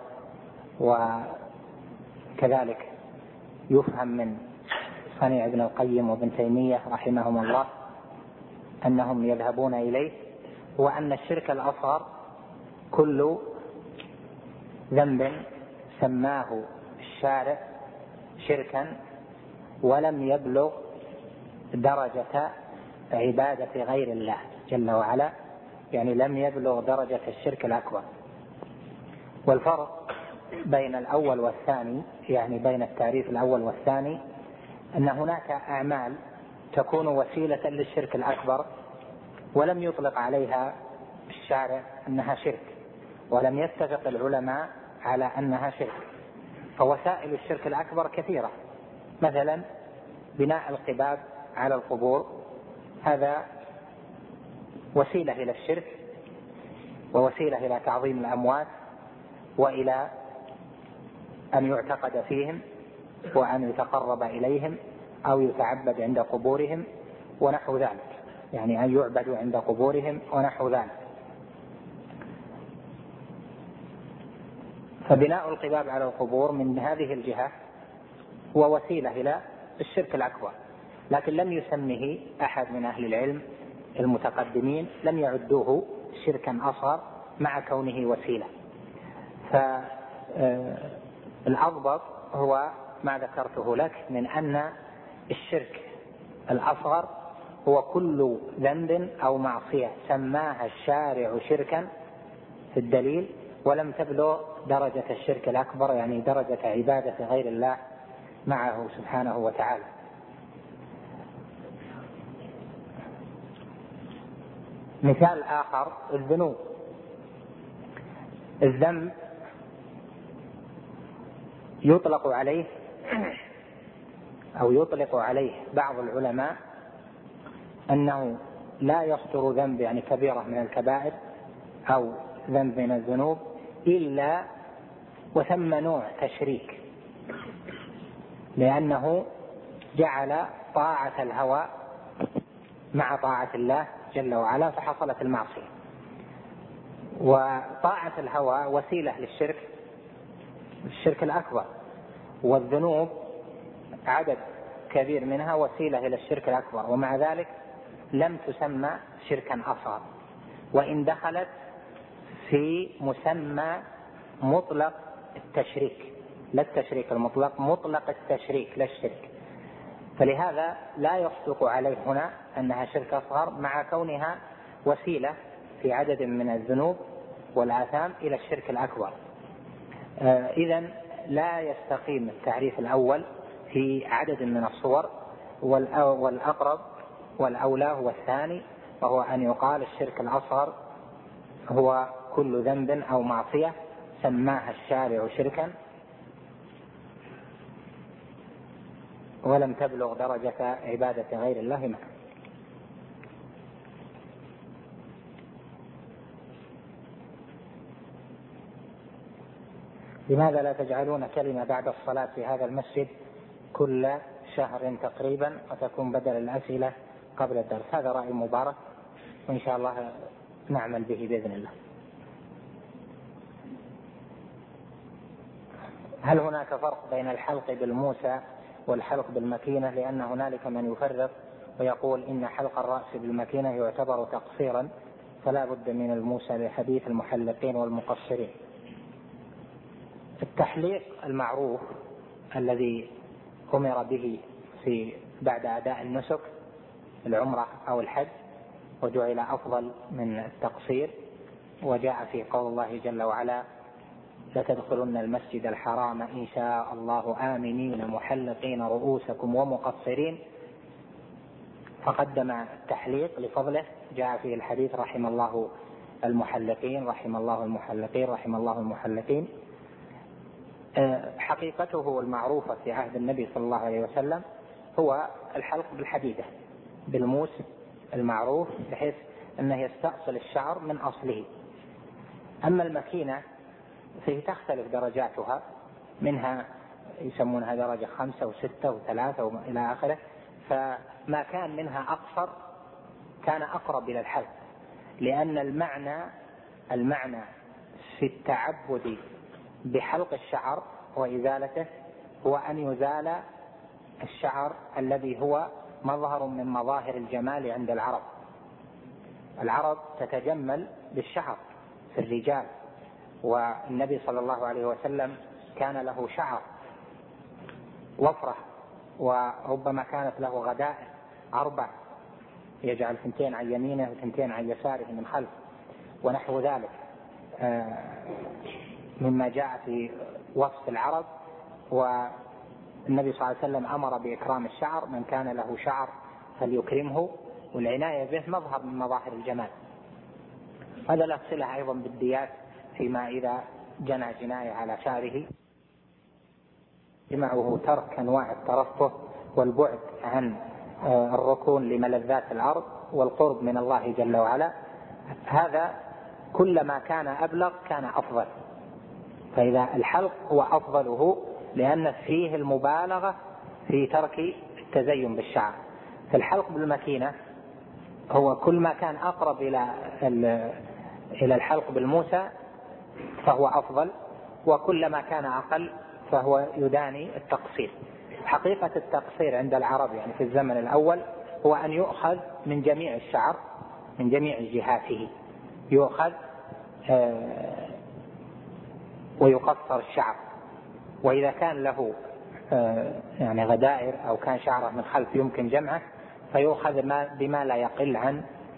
وكذلك يفهم من صنيع ابن القيم وابن تيمية رحمهم الله أنهم يذهبون إليه، هو أن الشرك الأصغر كل ذنب سماه الشارع شركا ولم يبلغ درجة عبادة غير الله جل وعلا، يعني لم يبلغ درجة الشرك الأكبر. والفرق بين الأول والثاني، يعني بين التعريف الأول والثاني، أن هناك أعمال تكون وسيلة للشرك الأكبر ولم يطلق عليها الشارع أنها شرك، ولم يتفق العلماء على أنها شرك. فوسائل الشرك الأكبر كثيرة، مثلا بناء القباب على القبور، هذا وسيلة إلى الشرك ووسيلة إلى تعظيم الأموات وإلى أن يعتقد فيهم وأن يتقرب إليهم أو يتعبد عند قبورهم ونحو ذلك، يعني أن يعبدوا عند قبورهم ونحو ذلك. فبناء القباب على القبور من هذه الجهة هو وسيلة إلى الشرك الأكبر، لكن لم يسمه أحد من أهل العلم المتقدمين، لم يعدوه شركا أصغر مع كونه وسيلة. فالأضبط هو ما ذكرته لك من أن الشرك الأصغر هو كل ذنب أو معصية سماها الشارع شركا في الدليل ولم تبلغ درجة الشرك الأكبر، يعني درجة عبادة غير الله معه سبحانه وتعالى. مثال آخر الذنوب. الذنب يطلق عليه أو يطلق عليه بعض العلماء أنه لا يصدر ذنب، يعني كبيرة من الكبائر أو ذنب من الذنوب، إلا وثم نوع تشريك، لأنه جعل طاعة الهوى مع طاعة الله جل وعلا فحصلت المعصية. وطاعة الهوى وسيلة للشرك الشرك الأكبر، والذنوب عدد كبير منها وسيلة إلى الشرك الأكبر، ومع ذلك لم تسمى شركا أصغر، وإن دخلت في مسمى مطلق التشريك، لا التشريك المطلق، مطلق التشريك لا الشرك. فلهذا لا يصدق عليه هنا أنها شرك أصغر مع كونها وسيلة في عدد من الذنوب والآثام إلى الشرك الأكبر. آه إذن لا يستقيم التعريف الأول في عدد من الصور، والأقرب والأولى هو الثاني، وهو أن يقال الشرك الأصغر هو كل ذنب أو معصية سماها الشارع شركا ولم تبلغ درجة عبادة غير الله معه. لماذا لا تجعلون كلمة بعد الصلاة في هذا المسجد كل شهر تقريبا وتكون بدل الأسئلة قبل الدرس؟ هذا رأي مبارك وإن شاء الله نعمل به بإذن الله. هل هناك فرق بين الحلق بالموسى والحلق بالمكينة؟ لأن هنالك من يفرق ويقول إن حلق الرأس بالمكينة يعتبر تقصيرا فلا بد من الموسى لحديث المحلقين والمقصرين. التحليق المعروف الذي أمر به في بعد أداء النسك العمرة أو الحج وجعل أفضل من التقصير، وجاء في قول الله جل وعلا لتدخلن المسجد الحرام إن شاء الله آمنين محلقين رؤوسكم ومقصرين، فقدم التحليق لفضله. جاء في الحديث رحم الله المحلقين رحم الله المحلقين رحم الله المحلقين. حقيقته المعروفة في عهد النبي صلى الله عليه وسلم هو الحلق بالحديدة بالموس المعروف، بحيث أنه يستأصل الشعر من أصله. أما المكينة فهي تختلف درجاتها، منها يسمونها درجة خمسة وستة وثلاثة وإلى آخره. فما كان منها أقصر كان أقرب إلى الحلق، لأن المعنى المعنى في التعبد بحلق الشعر وإزالته هو أن يزال الشعر الذي هو مظهر من مظاهر الجمال عند العرب. العرب تتجمل بالشعر في الرجال، والنبي صلى الله عليه وسلم كان له شعر وفرة، وربما كانت له غدائر أربع يجعل ثنتين عن يمينه وثنتين عن يساره من خلف ونحو ذلك مما جاء في وصف العرب. والنبي صلى الله عليه وسلم أمر بإكرام الشعر، من كان له شعر فليكرمه، والعناية به مظهر من مظاهر الجمال. هذا له صلة أيضا بالديات، فيما إذا جنى جناية على شعره جمعه ترك أنواع الترفه والبعد عن الركون لملذات الأرض والقرب من الله جل وعلا. هذا كلما كان أبلغ كان أفضل. فإذا الحلق هو أفضله لأن فيه المبالغة في ترك التزين بالشعر. فالحلق بالمكينة هو كل ما كان أقرب إلى إلى الحلق بالموسى فهو أفضل، وكلما كان أقل فهو يداني التقصير. حقيقة التقصير عند العرب يعني في الزمن الأول هو أن يؤخذ من جميع الشعر من جميع جهاته، يؤخذ آه ويقصر الشعر، وإذا كان له آه يعني غدائر أو كان شعره من خلف يمكن جمعه فيؤخذ بما لا يقل عن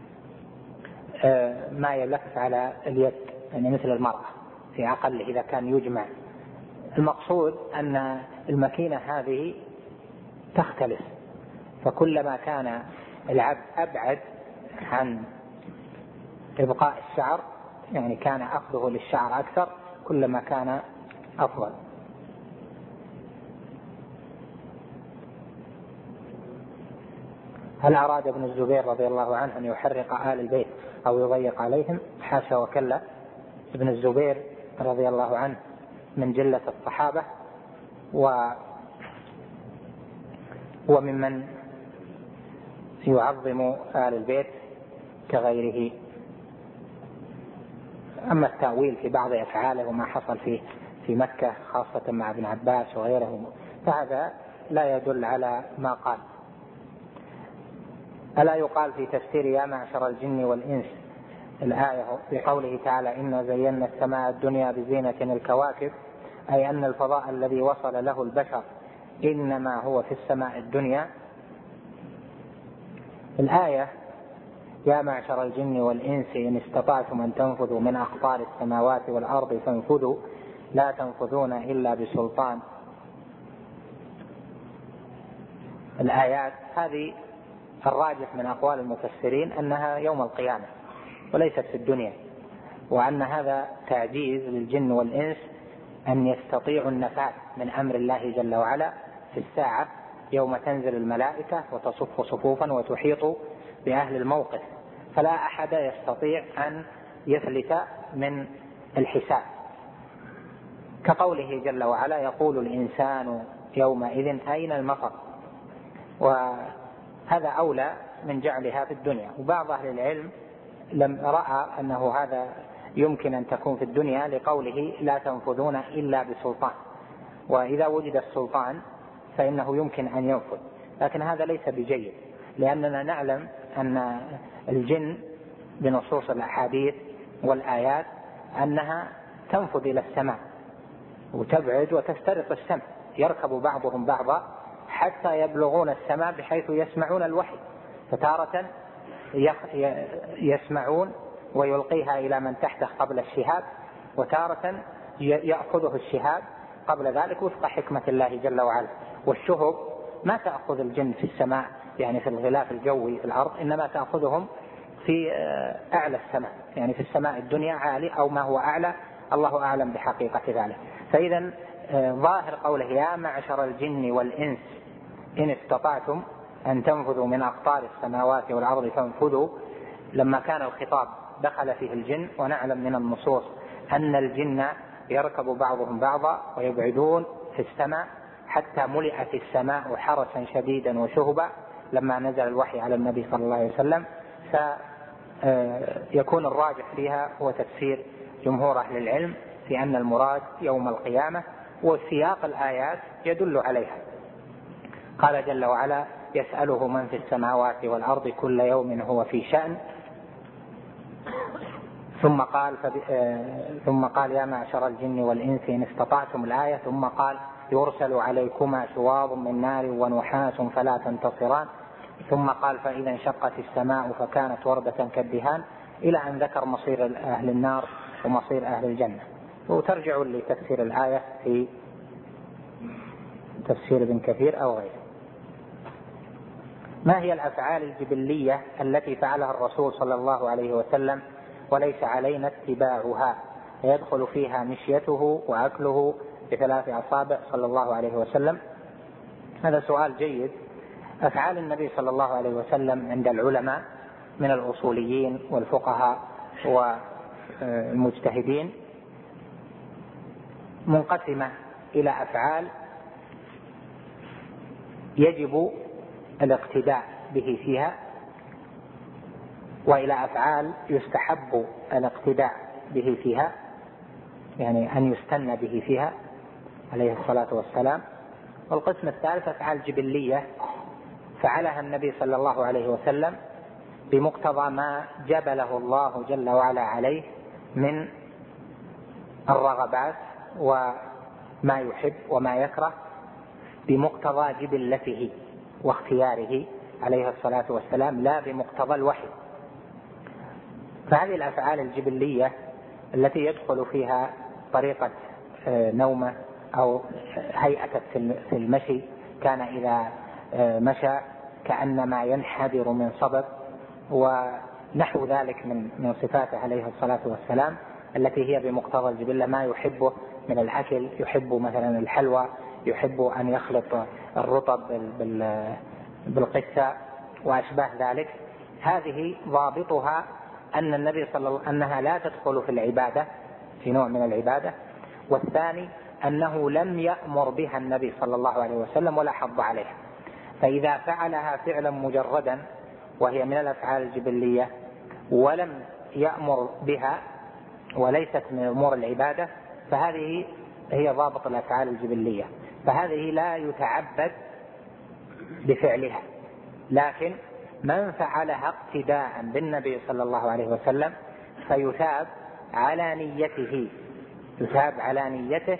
آه ما يلف على اليد، يعني مثل المرأة في أقل إذا كان يجمع. المقصود أن المكينة هذه تختلف، فكلما كان العبد أبعد عن إبقاء الشعر يعني كان أخذه للشعر أكثر، كلما كان أفضل. هل أراد ابن الزبير رضي الله عنه أن يحرق آل البيت أو يضيق عليهم؟ حاشا وكلا. ابن الزبير رضي الله عنه من جلة الصحابة و وممن يعظم آل البيت كغيره. أما التأويل في بعض أفعاله وما حصل فيه في مكة خاصة مع ابن عباس وغيره فهذا لا يدل على ما قال. ألا يقال في تفسير يا معشر الجن والإنس الآية بقوله تعالى إنا زينا السماء الدنيا بزينة الكواكب، أي أن الفضاء الذي وصل له البشر إنما هو في السماء الدنيا؟ الآية يا معشر الجن والإنس إن استطعتم أن تنفذوا من أقطار السماوات والأرض فانفذوا لا تنفذون إلا بسلطان. الآيات هذه الراجح من أقوال المفسرين أنها يوم القيامة وليست في الدنيا، وأن هذا تعجيز للجن والإنس أن يستطيعوا النفاذ من أمر الله جل وعلا في الساعة يوم تنزل الملائكة وتصف صفوفا وتحيط بأهل الموقف، فلا أحد يستطيع أن يفلت من الحساب. كقوله جل وعلا يقول الإنسان يومئذ أين المفر، وهذا أولى من جعلها في الدنيا. وبعض أهل العلم لم رأى أنه هذا يمكن أن تكون في الدنيا لقوله لا تنفذون إلا بسلطان، وإذا وجد السلطان فإنه يمكن أن ينفذ، لكن هذا ليس بجيد، لأننا نعلم أن الجن بنصوص الأحاديث والآيات أنها تنفذ إلى السماء وتبعد وتسترق السمع، يركب بعضهم بعضا حتى يبلغون السماء بحيث يسمعون الوحي، فتارة يسمعون ويلقيها إلى من تحته قبل الشهاب، وتارة يأخذه الشهاب قبل ذلك وفق حكمة الله جل وعلا. والشهب ما تأخذ الجن في السماء يعني في الغلاف الجوي في الأرض، إنما تأخذهم في أعلى السماء يعني في السماء الدنيا عالي أو ما هو أعلى، الله أعلم بحقيقة ذلك. فإذا ظاهر قوله يا معشر الجن والإنس إن استطعتم أن تنفذوا من أقطار السماوات والأرض فانفذوا، لما كان الخطاب دخل فيه الجن، ونعلم من النصوص أن الجن يركب بعضهم بعضا ويبعدون في السماء حتى ملئت السماء حرسا شديدا وشهبا لما نزل الوحي على النبي صلى الله عليه وسلم، فيكون الراجح فيها هو تفسير جمهور أهل العلم في أن المراد يوم القيامة، وسياق الآيات يدل عليها. قال جل وعلا: يسأله من في السماوات والأرض كل يوم هو في شأن. ثم قال ثم قال: يا معشر الجن والإنس إن استطعتم الآية. ثم قال: يرسل عليكما شواظ من نار ونحاس فلا تنتصران. ثم قال: فإذا انشقت السماء فكانت وردة كالدهان، إلى أن ذكر مصير أهل النار ومصير أهل الجنة. وترجع لتفسير الآية في تفسير ابن كثير أو غيره. ما هي الأفعال الجبلية التي فعلها الرسول صلى الله عليه وسلم وليس علينا اتباعها؟ يدخل فيها مشيته وأكله بثلاث أصابع صلى الله عليه وسلم. هذا سؤال جيد. أفعال النبي صلى الله عليه وسلم عند العلماء من الأصوليين والفقهاء والمجتهدين منقسمة إلى أفعال يجب الاقتداء به فيها، وإلى أفعال يستحب الاقتداء به فيها، يعني أن يستنى به فيها عليه الصلاة والسلام. والقسم الثالث أفعال جبلية فعلها النبي صلى الله عليه وسلم بمقتضى ما جبله الله جل وعلا عليه من الرغبات وما يحب وما يكره، بمقتضى جبلته واختياره عليه الصلاة والسلام، لا بمقتضى الوحي. فهذه الأفعال الجبلية التي يدخل فيها طريقة نومه أو هيئة في المشي، كان إذا مشى كأنما ينحدر من صبب ونحو ذلك من من صفاته عليه الصلاة والسلام التي هي بمقتضى الجبلة، ما يحبه من الأكل، يحب مثلا الحلوى، يحب أن يخلط الرطب بالقثة وأشباه ذلك. هذه ضابطها أن النبي صلى الله عليه وسلم أنها لا تدخل في العبادة في نوع من العبادة، والثاني أنه لم يأمر بها النبي صلى الله عليه وسلم ولا حض عليها. فإذا فعلها فعلا مجردا وهي من الأفعال الجبلية ولم يأمر بها وليست من أمور العبادة فهذه هي ضابط الأفعال الجبلية، فهذه لا يتعبد بفعلها. لكن من فعلها اقتداء بالنبي صلى الله عليه وسلم فيثاب على نيته، يثاب على نيته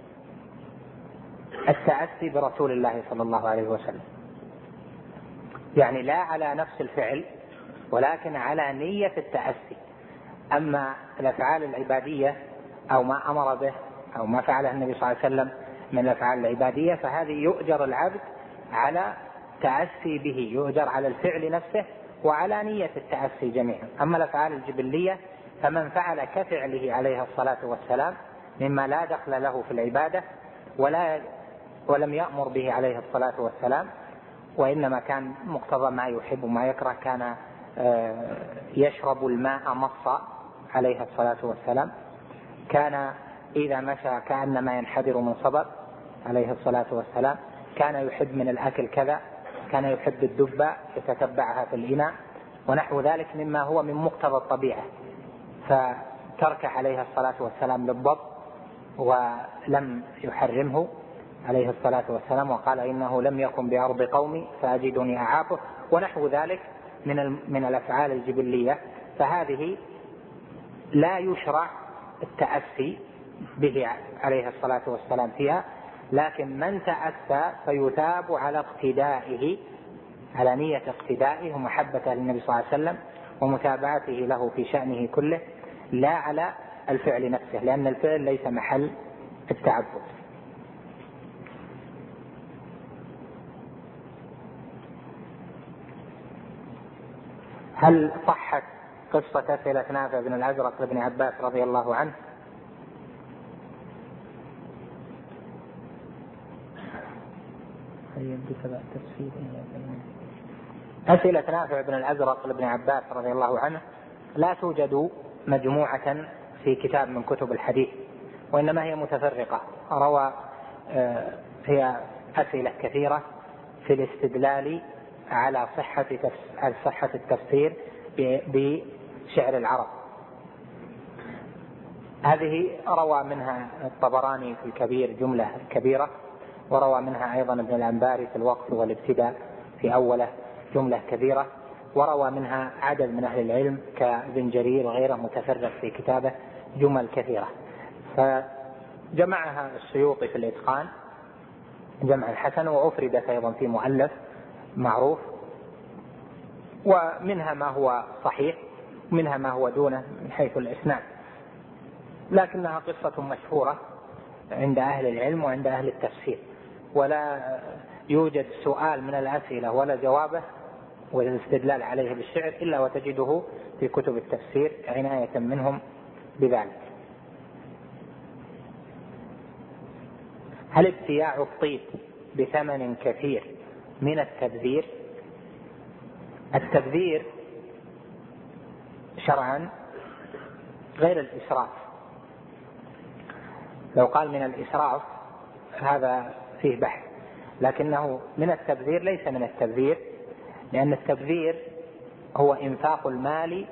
التأسي برسول الله صلى الله عليه وسلم، يعني لا على نفس الفعل ولكن على نية التأسي. أما الأفعال العبادية أو ما أمر به أو ما فعله النبي صلى الله عليه وسلم من الأفعال العبادية فهذه يؤجر العبد على تأسي به، يؤجر على الفعل نفسه وعلى نية التأسي جميعا. أما الأفعال الجبلية فمن فعل كفعله عليه الصلاة والسلام مما لا دخل له في العبادة ولا ولم يأمر به عليه الصلاة والسلام، وإنما كان مقتضى ما يحب وما يكره، كان يشرب الماء مصا عليه الصلاة والسلام، كان إذا مشى كأنما ينحدر من صبر عليه الصلاة والسلام، كان يحب من الأكل كذا، كان يحب الدبة يتتبعها في الإناء ونحو ذلك مما هو من مقتضى الطبيعة، فترك عليه الصلاة والسلام للضبط ولم يحرمه عليه الصلاة والسلام، وقال إنه لم يكن بأرض قومي فأجدني أعافه ونحو ذلك من من الأفعال الجبلية. فهذه لا يشرع التأسي به عليه الصلاة والسلام فيها، لكن من تأسى فيثاب على اقتدائه، على نية اقتدائه ومحبته للنبي صلى الله عليه وسلم ومتابعته له في شأنه كله، لا على الفعل نفسه، لأن الفعل ليس محل التعبد. هل صحت قصة أسئلة نافع بن الأزرق لابن عباس رضي الله عنه؟ أسئلة نافع بن الأزرق لابن عباس رضي الله عنه لا توجد مجموعة في كتاب من كتب الحديث، وإنما هي متفرقة. روى هي أسئلة كثيرة في الاستدلال على صحة على صحة التفسير بشعر العرب. هذه روى منها الطبراني في الكبير جملة كبيرة، وروى منها أيضا ابن الأنباري في الوقف والابتداء في أوله جملة كبيرة، وروى منها عدد من أهل العلم كابن جرير وغيره متفرغ في كتابه جمل كثيرة. فجمعها السيوطي في الإتقان جمع الحسن، وأفردت أيضا في مؤلف معروف، ومنها ما هو صحيح ومنها ما هو دونه من حيث الإسناد، لكنها قصة مشهورة عند أهل العلم وعند أهل التفسير، ولا يوجد سؤال من الأسئلة ولا جوابه والاستدلال عليه بالشعر إلا وتجده في كتب التفسير عناية منهم بذلك. هل ابتياع الطيب بثمن كثير من التبذير؟ التبذير شرعا غير الإسراف. لو قال من الإسراف هذا فيه بحث، لكنه من التبذير ليس من التبذير، لأن التبذير هو إنفاق المال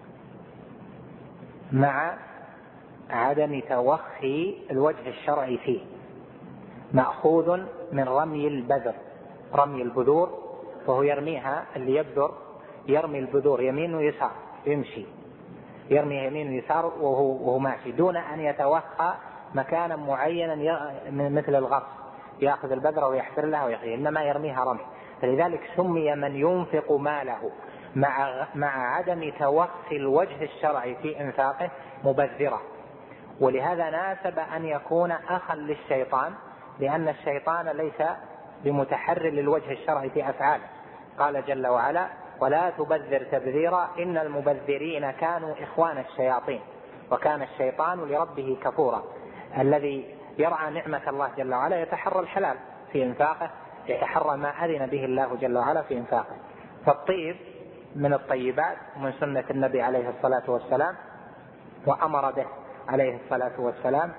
مع عدم توخي الوجه الشرعي فيه، مأخوذ من رمي البذر، رمي البذور، فهو يرميها، اللي يبذر يرمي البذور يمين ويسار، يمشي يرمي يمين ويسار وهو, وهو ماشي دون أن يتوخى مكانا معينا مثل الغرس يأخذ البذرة ويحفر لها ويحيي، إنما يرميها رمي. فلذلك سمي من ينفق ماله مع, مع عدم توخي الوجه الشرعي في إنفاقه مبذرة. ولهذا ناسب أن يكون أخا للشيطان، لأن الشيطان ليس بمتحرر للوجه الشرعي في أفعاله. قال جل وعلا: ولا تبذر تبذيرا إن المبذرين كانوا إخوان الشياطين وكان الشيطان لربه كفورا. الذي يرعى نعمة الله جل وعلا يتحرى الحلال في إنفاقه، يتحرى ما أذن به الله جل وعلا في إنفاقه. فالطيب من الطيبات ومن سنة النبي عليه الصلاة والسلام، وأمر به عليه الصلاة والسلام،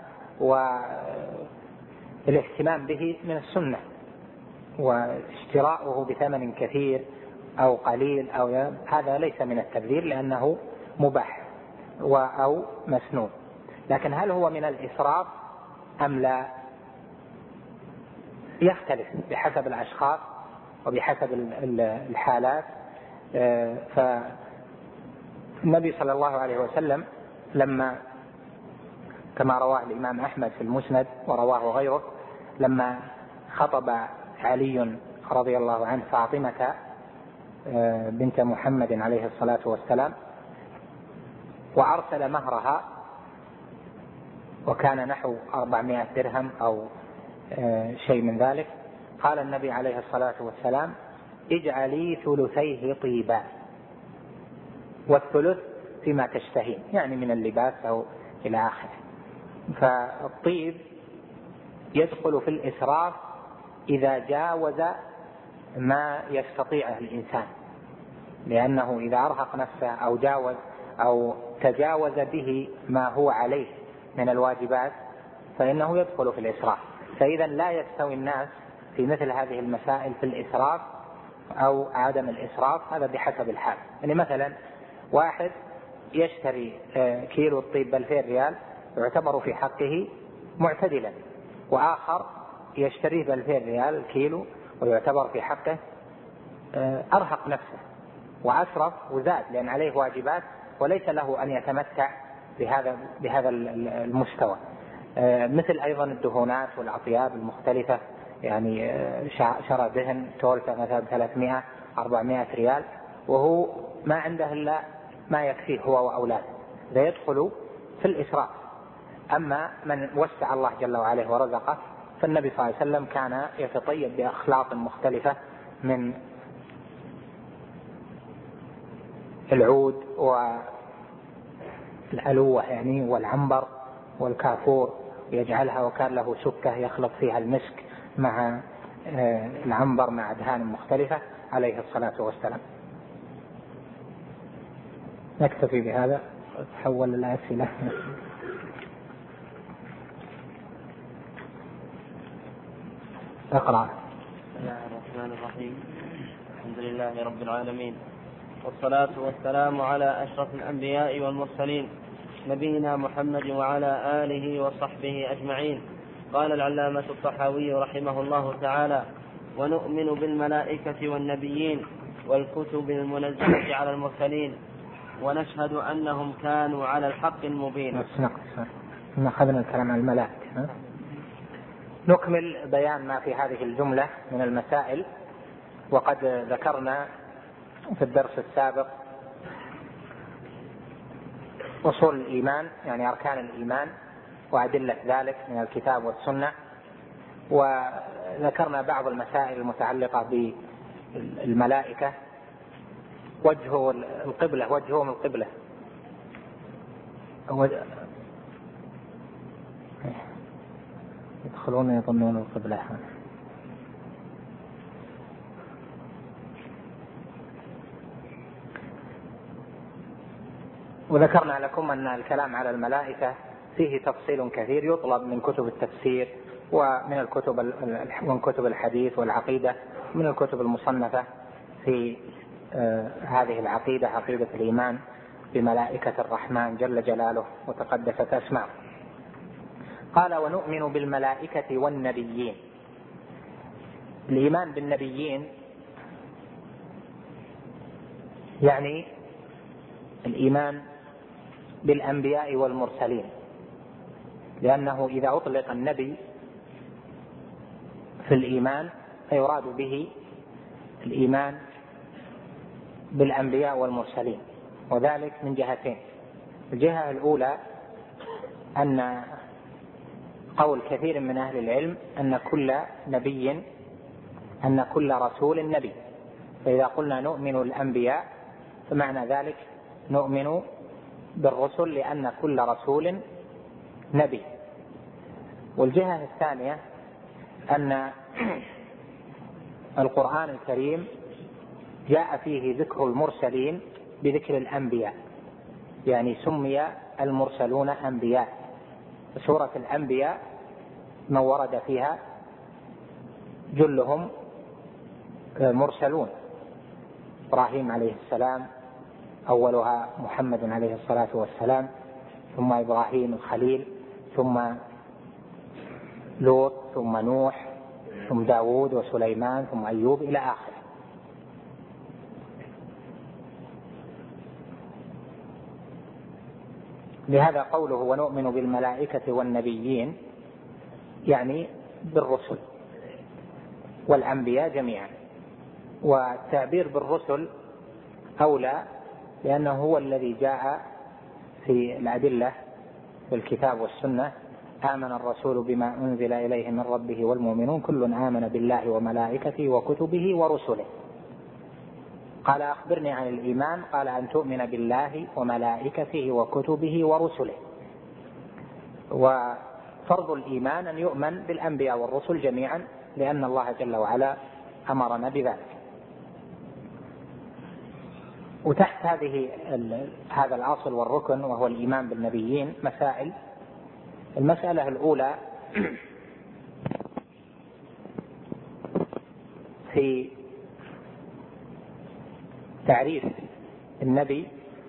والاهتمام به من السنة، واشتراؤه بثمن كثير أو قليل أو هذا ليس من التبذير لأنه مباح أو مسنون. لكن هل هو من الإسراف أم لا؟ يختلف بحسب الأشخاص وبحسب الحالات. فالنبي صلى الله عليه وسلم لما كما رواه الإمام أحمد في المسند ورواه غيره، لما خطب علي رضي الله عنه فاطمة بنت محمد عليه الصلاة والسلام وأرسل مهرها وكان نحو أربعمائة درهم أو شيء من ذلك، قال النبي عليه الصلاة والسلام: اجعلي ثلثيه طيبا، والثلث فيما تشتهين، يعني من اللباس أو إلى آخره. فالطيب يدخل في الإسراف إذا جاوز ما يستطيعه الإنسان، لأنه إذا أرهق نفسه أو جاوز أو تجاوز به ما هو عليه من الواجبات فإنه يدخل في الإسراف. فإذا لا يستوي الناس في مثل هذه المسائل في الإسراف أو عدم الإسراف، هذا بحسب الحال. يعني مثلا واحد يشتري كيلو الطيب بألفين ريال يعتبر في حقه معتدلا، وآخر يشتريه بألفين ريال كيلو ويعتبر في حقه أرهق نفسه وأسرف وزاد، لأن عليه واجبات وليس له أن يتمتع بهذا بهذا المستوى. مثل أيضا الدهونات والأطياب المختلفة، يعني شرى دهن تورته مثلا ثلاثمائة أربعمائة ريال وهو ما عنده إلا ما يكفيه هو وأولاده، لا يدخل في الإسراف. أما من وسع الله جل وعلا ورزقه، فالنبي صلى الله عليه وسلم كان يتطيب بأخلاق مختلفة من العود والألوة يعني والعنبر والكافور يجعلها، وكان له سكة يخلط فيها المسك مع العنبر مع أدهان مختلفة عليه الصلاة والسلام. نكتفي بهذا تحول الأسئلة. اقرأ. بسم الله الرحمن الرحيم. الحمد لله رب العالمين، والصلاة والسلام على أشرف الأنبياء والمرسلين نبينا محمد وعلى آله وصحبه أجمعين. قال العلامة الطحاوي رحمه الله تعالى: ونؤمن بالملائكة والنبيين والكتب المنزلة على المرسلين، ونشهد أنهم كانوا على الحق المبين. ما أخذنا الكلام عن الملائكة. نكمل بيان ما في هذه الجملة من المسائل. وقد ذكرنا في الدرس السابق أصول الإيمان، يعني أركان الإيمان وأدلة ذلك من الكتاب والسنة، وذكرنا بعض المسائل المتعلقة بالملائكة. وجه القبلة، وجههم القبلة، يدخلون يظنون القبلة. وذكرنا لكم أن الكلام على الملائكة فيه تفصيل كثير يطلب من كتب التفسير ومن الكتب ومن كتب الحديث والعقيدة، من الكتب المصنفة في آه هذه العقيدة، عقيدة الإيمان بملائكة الرحمن جل جلاله وتقدست أسماؤه. قال: ونؤمن بالملائكة والنبيين. الإيمان بالنبيين يعني الإيمان بالأنبياء والمرسلين، لأنه إذا أطلق النبي في الإيمان فيراد به الإيمان بالأنبياء والمرسلين، وذلك من جهتين. الجهة الأولى أن قول كثير من أهل العلم أن كل نبي أن كل رسول نبي، فإذا قلنا نؤمن الأنبياء فمعنى ذلك نؤمن بالرسل، لأن كل رسول نبي. والجهة الثانية أن القرآن الكريم جاء فيه ذكر المرسلين بذكر الأنبياء، يعني سمي المرسلون أنبياء. سورة الأنبياء من ورد فيها جلهم مرسلون: إبراهيم عليه السلام، أولها محمد عليه الصلاة والسلام، ثم إبراهيم الخليل، ثم لوط، ثم نوح، ثم داود وسليمان، ثم أيوب إلى آخره. لهذا قوله ونؤمن بالملائكة والنبيين يعني بالرسل والأنبياء جميعا. والتعبير بالرسل أولى، لأنه هو الذي جاء في الأدلة في الكتاب والسنة: آمن الرسول بما أنزل إليه من ربه والمؤمنون كل آمن بالله وملائكته وكتبه ورسله. قال: أخبرني عن الإيمان. قال: أن تؤمن بالله وملائكته وكتبه ورسله. وفرض الإيمان أن يؤمن بالأنبياء والرسل جميعا، لأن الله جل وعلا أمرنا بذلك. وتحت هذه هذا الأصل والركن وهو الإيمان بالنبيين مسائل. المسألة الأولى في تعريف النبي.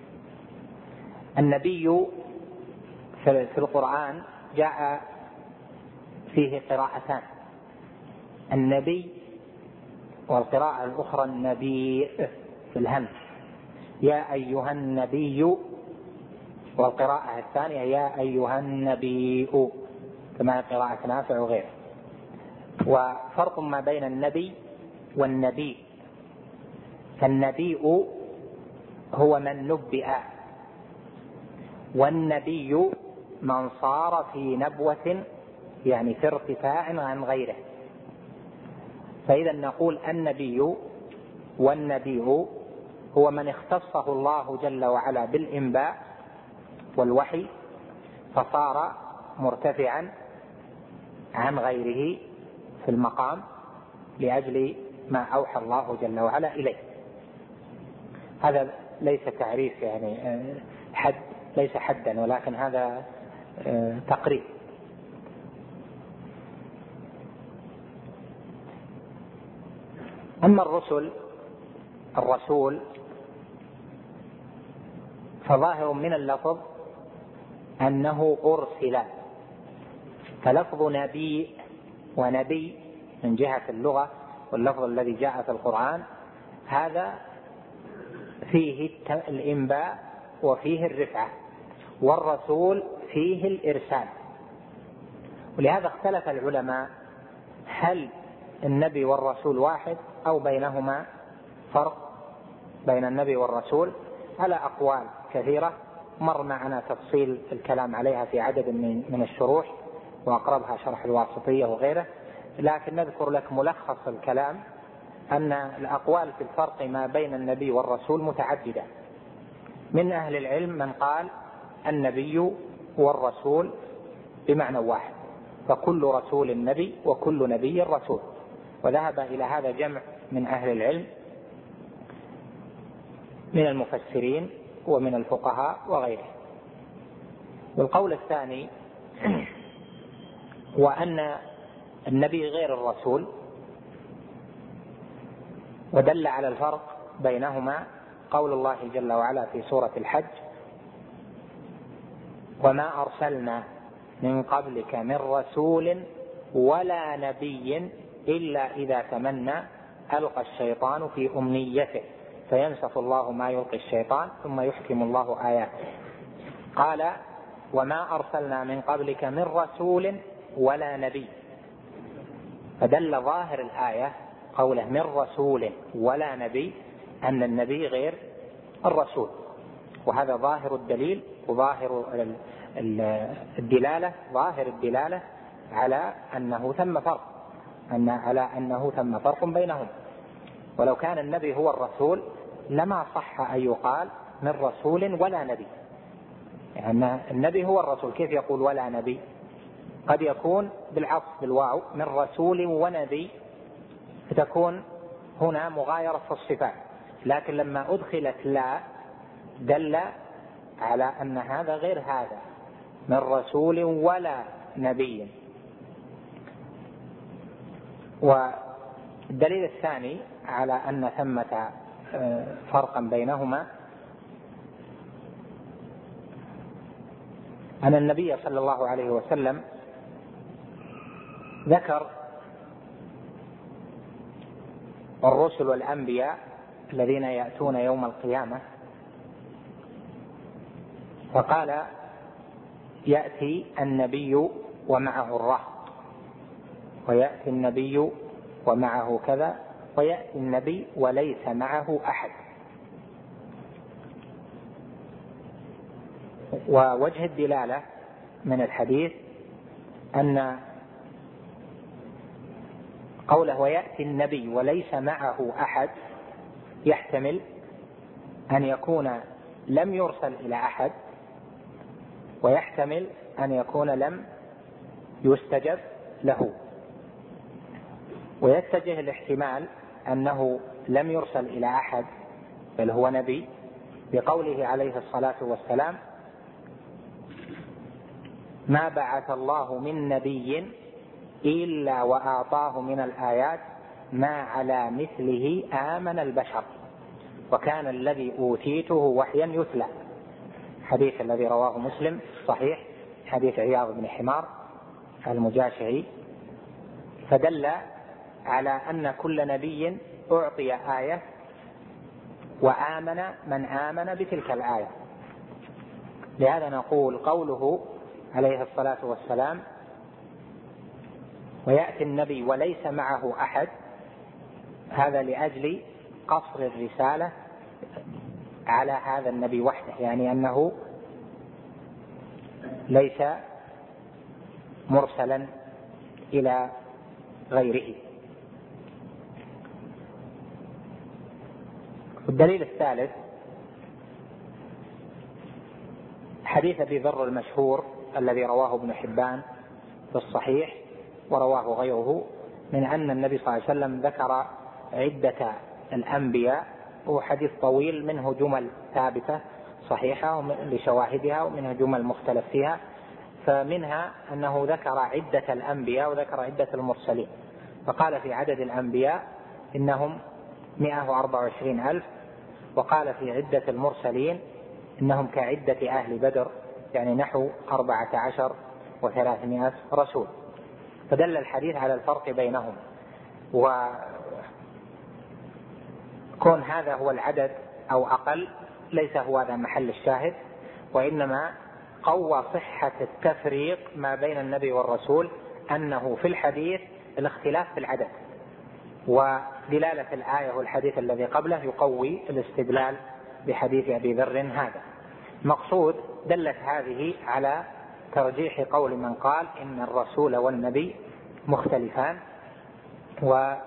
النبي في القرآن جاء فيه قراءتان: النبي، والقراءة الأخرى النبي في الهمز، يا أيها النبي، والقراءة الثانية يا أيها النبي كما قراءة نافع وغيره. وفرق ما بين النبي والنبي: فالنبي هو من نبئ، والنبي من صار في نبوة، يعني في ارتفاع عن غيره. فإذا نقول النبي والنبي هو من اختصه الله جل وعلا بالإنباء والوحي فصار مرتفعا عن غيره في المقام لأجل ما أوحى الله جل وعلا إليه. هذا ليس تعريف يعني حد، ليس حدا، ولكن هذا تقريب. أما الرسل الرسول فظاهر من اللفظ أنه أرسل، فلفظ نبي ونبي من جهة اللغة واللفظ الذي جاء في القرآن هذا فيه الإنباء وفيه الرفعة، والرسول فيه الإرسال. ولهذا اختلف العلماء هل النبي والرسول واحد أو بينهما فرق بين النبي والرسول، على أقوال كثيرة مر معنا تفصيل الكلام عليها في عدد من الشروح وأقربها شرح الواسطية وغيره، لكن نذكر لك ملخص الكلام أن الأقوال في الفرق ما بين النبي والرسول متعددة. من أهل العلم من قال النبي والرسول بمعنى واحد، فكل رسول نبي وكل نبي رسول، وذهب إلى هذا جمع من أهل العلم من المفسرين ومن الفقهاء وغيره. والقول الثاني هو أن النبي غير الرسول، ودل على الفرق بينهما قول الله جل وعلا في سورة الحج: وما أرسلنا من قبلك من رسول ولا نبي إلا إذا تمنى ألقى الشيطان في أمنيته فينسخ الله ما يلقي الشيطان ثم يحكم الله آياته. قال: وما أرسلنا من قبلك من رسول ولا نبي، فدل ظاهر الآية قوله من رسول ولا نبي أن النبي غير الرسول، وهذا ظاهر الدليل وظاهر الدلالة ظاهر الدلالة على أنه ثم فرق أن على أنه ثم فرق بينهم. ولو كان النبي هو الرسول لما صح أن يقال من رسول ولا نبي، يعني النبي هو الرسول كيف يقول ولا نبي؟ قد يكون بالعطف بالواو من رسول ونبي فتكون هنا مغايرة في الصفات، لكن لما أدخلت لا دل على أن هذا غير هذا، من رسول ولا نبي. والدليل الثاني على أن ثمة فرقا بينهما أن النبي صلى الله عليه وسلم ذكر الرسل والأنبياء الذين يأتون يوم القيامة، فقال: يأتي النبي ومعه الرهط، ويأتي النبي ومعه كذا، ويأتي النبي وليس معه أحد. ووجه الدلالة من الحديث أن قوله ويأتي النبي وليس معه أحد يحتمل أن يكون لم يرسل إلى أحد، ويحتمل أن يكون لم يستجب له، ويتجه الاحتمال أنه لم يرسل إلى أحد بل هو نبي بقوله عليه الصلاة والسلام: ما بعث الله من نبي إلا وأعطاه من الآيات ما على مثله آمن البشر، وكان الذي أوتيته وحيا يتلى. حديث الذي رواه مسلم صحيح، حديث عياض بن حمار المجاشعي. فدل على أن كل نبي أعطي آية وآمن من آمن بتلك الآية. لهذا نقول قوله عليه الصلاة والسلام ويأتي النبي وليس معه أحد، هذا لأجل قصر الرسالة على هذا النبي وحده، يعني أنه ليس مرسلا إلى غيره. الدليل الثالث حديث أبي ذر المشهور الذي رواه ابن حبان في الصحيح ورواه غيره، من أن النبي صلى الله عليه وسلم ذكر عدة الأنبياء، هو حديث طويل منه جمل ثابتة صحيحة لشواهدها ومنها جمل مختلف فيها. فمنها أنه ذكر عدة الأنبياء وذكر عدة المرسلين، فقال في عدد الأنبياء إنهم مئة وأربعة وعشرين ألف. وقال في عدة المرسلين إنهم كعدة أهل بدر، يعني نحو أربعة عشر وثلاثمائة رسول. فدل الحديث على الفرق بينهم، وكون هذا هو العدد أو أقل ليس هو هذا محل الشاهد، وإنما قوى صحة التفريق ما بين النبي والرسول أنه في الحديث الاختلاف في العدد، ودلالة الآية والحديث الذي قبله يقوي الاستدلال بحديث أبي ذر هذا. مقصود دلت هذه على ترجيح قول من قال إن الرسول والنبي مختلفان، وهذا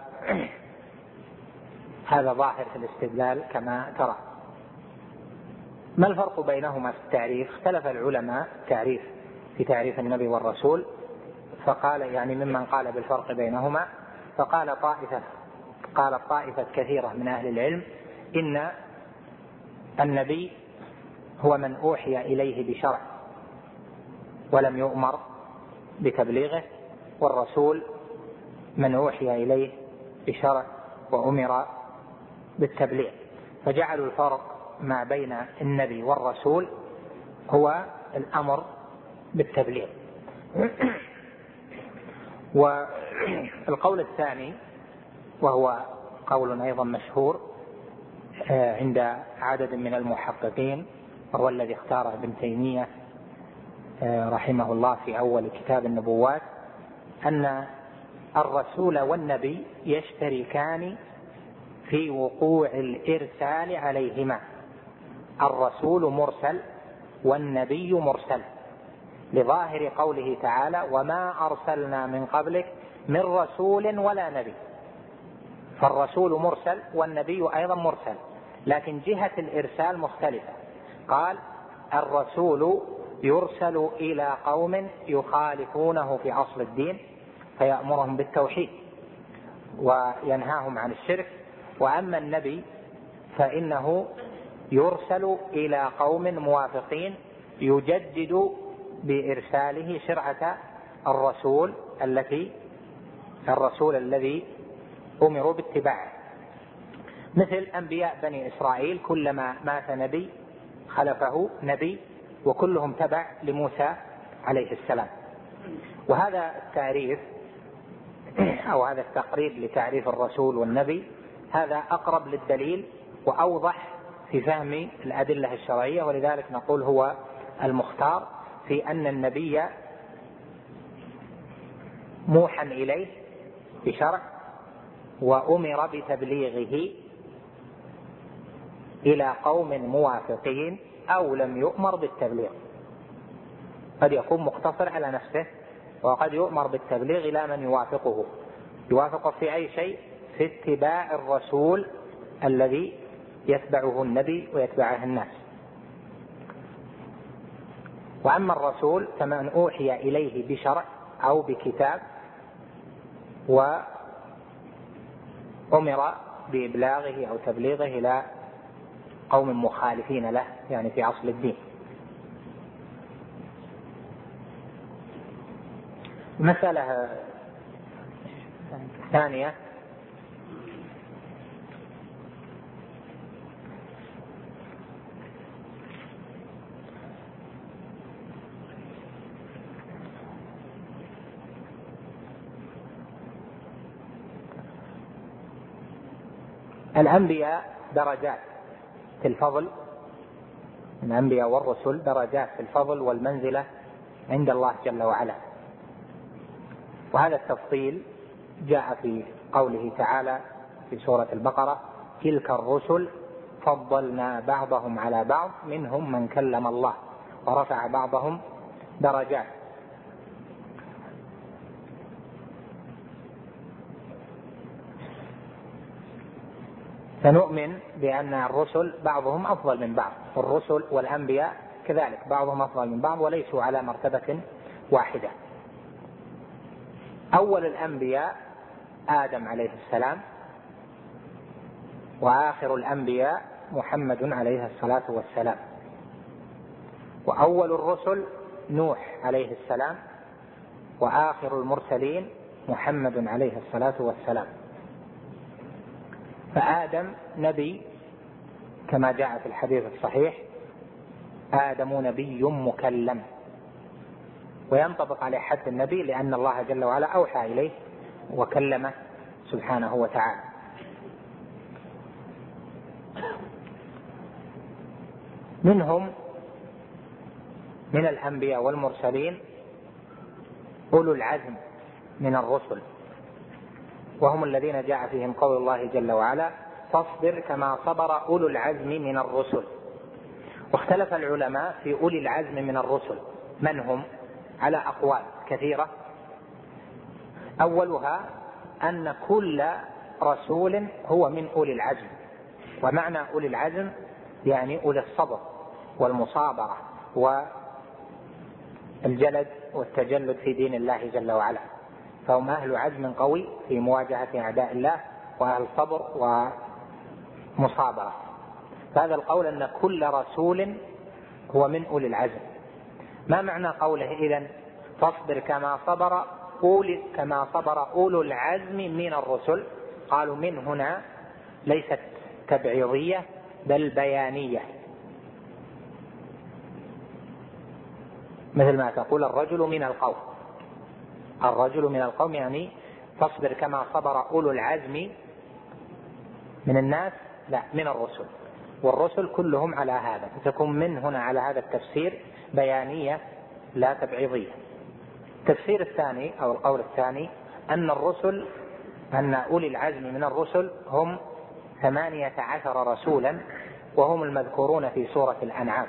ظاهر في الاستدلال كما ترى. ما الفرق بينهما في التعريف؟ اختلف العلماء تعريف في تعريف النبي والرسول، فقال يعني ممن قال بالفرق بينهما، فقال طائفة قال طائفة كثيرة من أهل العلم إن النبي هو من أوحي إليه بشرع ولم يؤمر بتبليغه، والرسول من أوحي إليه بشرع وأمر بالتبليغ، فجعلوا الفرق ما بين النبي والرسول هو الأمر بالتبليغ. والقول الثاني وهو قول أيضا مشهور عند عدد من المحققين، وهو الذي اختاره ابن تيمية رحمه الله في أول كتاب النبوات، أن الرسول والنبي يشتركان في وقوع الإرسال عليهما. الرسول مرسل والنبي مرسل، لظاهر قوله تعالى وما أرسلنا من قبلك من رسول ولا نبي، فالرسول مرسل والنبي أيضا مرسل، لكن جهة الإرسال مختلفة. قال الرسول يرسل إلى قوم يخالفونه في أصل الدين فيأمرهم بالتوحيد وينهاهم عن الشرك، وأما النبي فإنه يرسل إلى قوم موافقين يجدد بإرساله شرعة الرسول التي الرسول الذي أمروا باتباعه، مثل أنبياء بني إسرائيل كلما مات نبي خلفه نبي، وكلهم تبع لموسى عليه السلام. وهذا التعريف أو هذا التقريب لتعريف الرسول والنبي هذا أقرب للدليل وأوضح في فهم الأدلة الشرعية، ولذلك نقول هو المختار في أن النبي موحى إليه بشرع وأمر بتبليغه إلى قوم موافقين أو لم يؤمر بالتبليغ. قد يكون مقتصر على نفسه، وقد يؤمر بالتبليغ إلى من يوافقه، يوافقه في أي شيء؟ في اتباع الرسول الذي يتبعه النبي ويتبعه الناس. وأما الرسول فمن أوحي إليه بشرع أو بكتاب وأمر بإبلاغه أو تبليغه إلى قوم مخالفين له، يعني في أصل الدين. مسألة ثانية الأنبياء درجات في الفضل، الأنبياء والرسل درجات في الفضل والمنزلة عند الله جل وعلا، وهذا التفصيل جاء في قوله تعالى في سورة البقرة تلك الرسل فضلنا بعضهم على بعض منهم من كلم الله ورفع بعضهم درجات. فنؤمن بأن الرسل بعضهم أفضل من بعض، الرسل والأنبياء كذلك بعضهم أفضل من بعض وليسوا على مرتبة واحدة. أول الأنبياء آدم عليه السلام، وآخر الأنبياء محمد عليه الصلاة والسلام، وأول الرسل نوح عليه السلام، وآخر المرسلين محمد عليه الصلاة والسلام. فآدم نبي كما جاء في الحديث الصحيح: آدم نبي مكلم، وينطبق عليه حد النبي لأن الله جل وعلا أوحى إليه وكلمه سبحانه وتعالى. منهم من الأنبياء والمرسلين أولو العزم من الرسل، وهم الذين جاء فيهم قول الله جل وعلا: فاصبر كما صبر أولو العزم من الرسل. واختلف العلماء في أولي العزم من الرسل من هم على أقوال كثيرة. أولها أن كل رسول هو من أولي العزم، ومعنى أولي العزم يعني أولي الصبر والمصابرة والجلد والتجلد في دين الله جل وعلا، فهم أهل عزم قوي في مواجهة أعداء الله وأهل صبر ومصابرة. فهذا القول أن كل رسول هو من أولي العزم. ما معنى قوله إذن فاصبر كما صبر أولي كما صبر أولو العزم من الرسل؟ قالوا من هنا ليست تبعيضية بل بيانية، مثل ما تقول الرجل من القوم. الرجل من القوم يعني فاصبر كما صبر أولو العزم من الناس، لا، من الرسل، والرسل كلهم على هذا، تكون من هنا على هذا التفسير بيانية لا تبعيضية. التفسير الثاني أو القول الثاني أن الرسل أن أولي العزم من الرسل هم ثمانية عشر رسولا، وهم المذكورون في سورة الأنعام.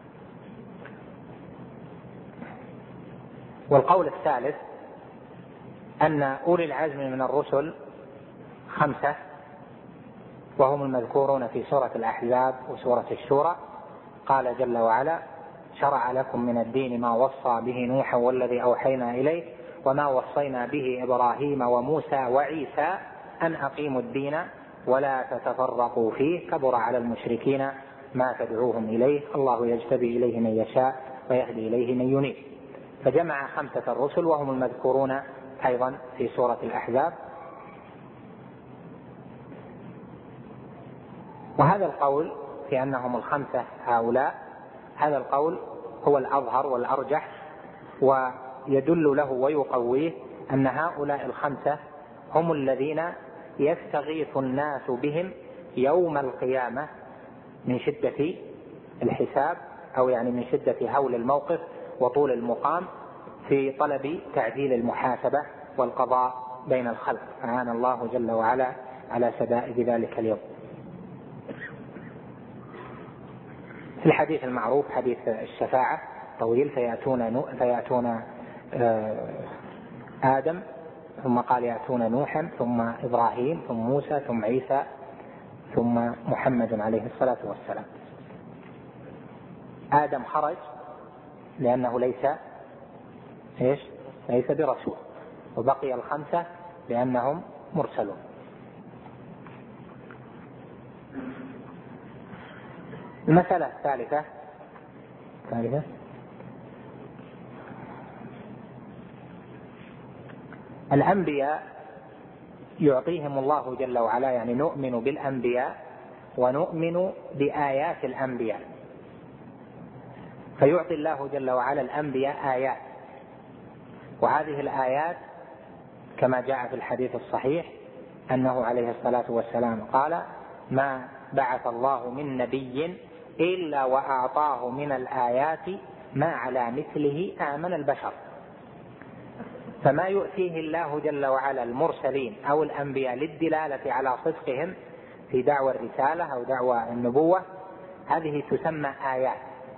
والقول الثالث أن أولي العزم من الرسل خمسة، وهم المذكورون في سورة الأحزاب وسورة الشورى. قال جل وعلا: شرع لكم من الدين ما وصى به نوحا والذي أوحينا إليه وما وصينا به إبراهيم وموسى وعيسى أن أقيموا الدين ولا تتفرقوا فيه كبر على المشركين ما تدعوهم إليه الله يجتبي إليه من يشاء ويهدي إليه من ينيب. فجمع خمسة الرسل وهم المذكورون أيضا في سورة الأحزاب. وهذا القول في أنهم الخمسة هؤلاء، هذا القول هو الأظهر والأرجح، ويدل له ويقويه أن هؤلاء الخمسة هم الذين يستغيث الناس بهم يوم القيامة من شدة الحساب، أو يعني من شدة هول الموقف وطول المقام، في طلب تعديل المحاسبة والقضاء بين الخلق. أعان الله جل وعلا على شدائد ذلك اليوم. في الحديث المعروف حديث الشفاعة طويل، فيأتون, فيأتون آدم، ثم قال يأتون نوحا، ثم إبراهيم، ثم موسى، ثم عيسى، ثم محمد عليه الصلاة والسلام. آدم خرج لأنه ليس إيش؟ ليس برسول، وبقي الخمسة لأنهم مرسلون. المسألة الثالثة ثالثة الأنبياء يعطيهم الله جل وعلا، يعني نؤمن بالأنبياء ونؤمن بآيات الأنبياء، فيعطي الله جل وعلا الأنبياء آيات، وهذه الآيات كما جاء في الحديث الصحيح أنه عليه الصلاة والسلام قال: ما بعث الله من نبي إلا وأعطاه من الآيات ما على مثله آمن البشر. فما يؤتيه الله جل وعلا المرسلين أو الأنبياء للدلالة على صدقهم في دعوى الرسالة أو دعوى النبوة، هذه تسمى آيات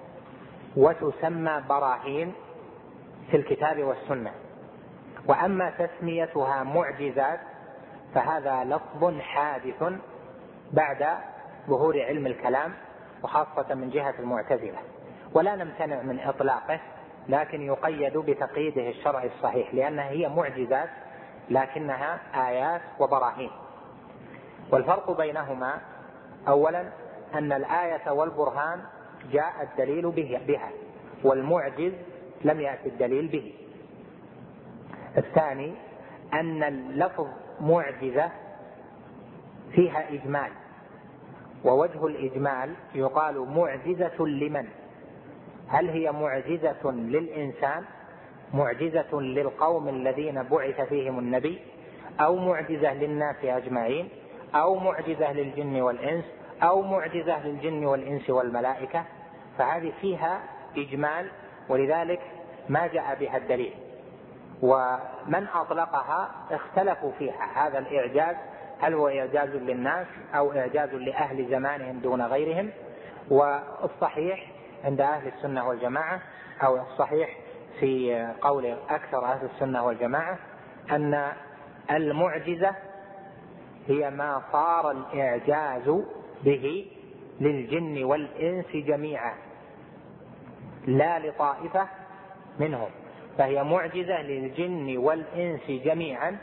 وتسمى براهين في الكتاب والسنة. وأما تسميتها معجزات فهذا لفظ حادث بعد ظهور علم الكلام، وخاصة من جهة المعتزلة، ولا نمتنع من إطلاقه، لكن يقيد بتقييده الشرعي الصحيح، لأنها هي معجزات لكنها آيات وبراهين. والفرق بينهما أولا أن الآية والبرهان جاء الدليل بها، والمعجز لم يأتي الدليل به. الثاني أن اللفظ معجزة فيها إجمال، ووجه الإجمال يقال معجزة لمن؟ هل هي معجزة للإنسان، معجزة للقوم الذين بعث فيهم النبي، أو معجزة للناس أجمعين، أو معجزة للجن والإنس، أو معجزة للجن والإنس والملائكة؟ فهذه فيها إجمال، ولذلك ما جاء بها الدليل. ومن أطلقها اختلفوا فيها، هذا الإعجاز هل هو إعجاز للناس أو إعجاز لأهل زمانهم دون غيرهم؟ والصحيح عند أهل السنة والجماعة، أو الصحيح في قول أكثر أهل السنة والجماعة، أن المعجزة هي ما صار الإعجاز به للجن والإنس جميعا لا لطائفة منهم، فهي معجزة للجن والإنس جميعا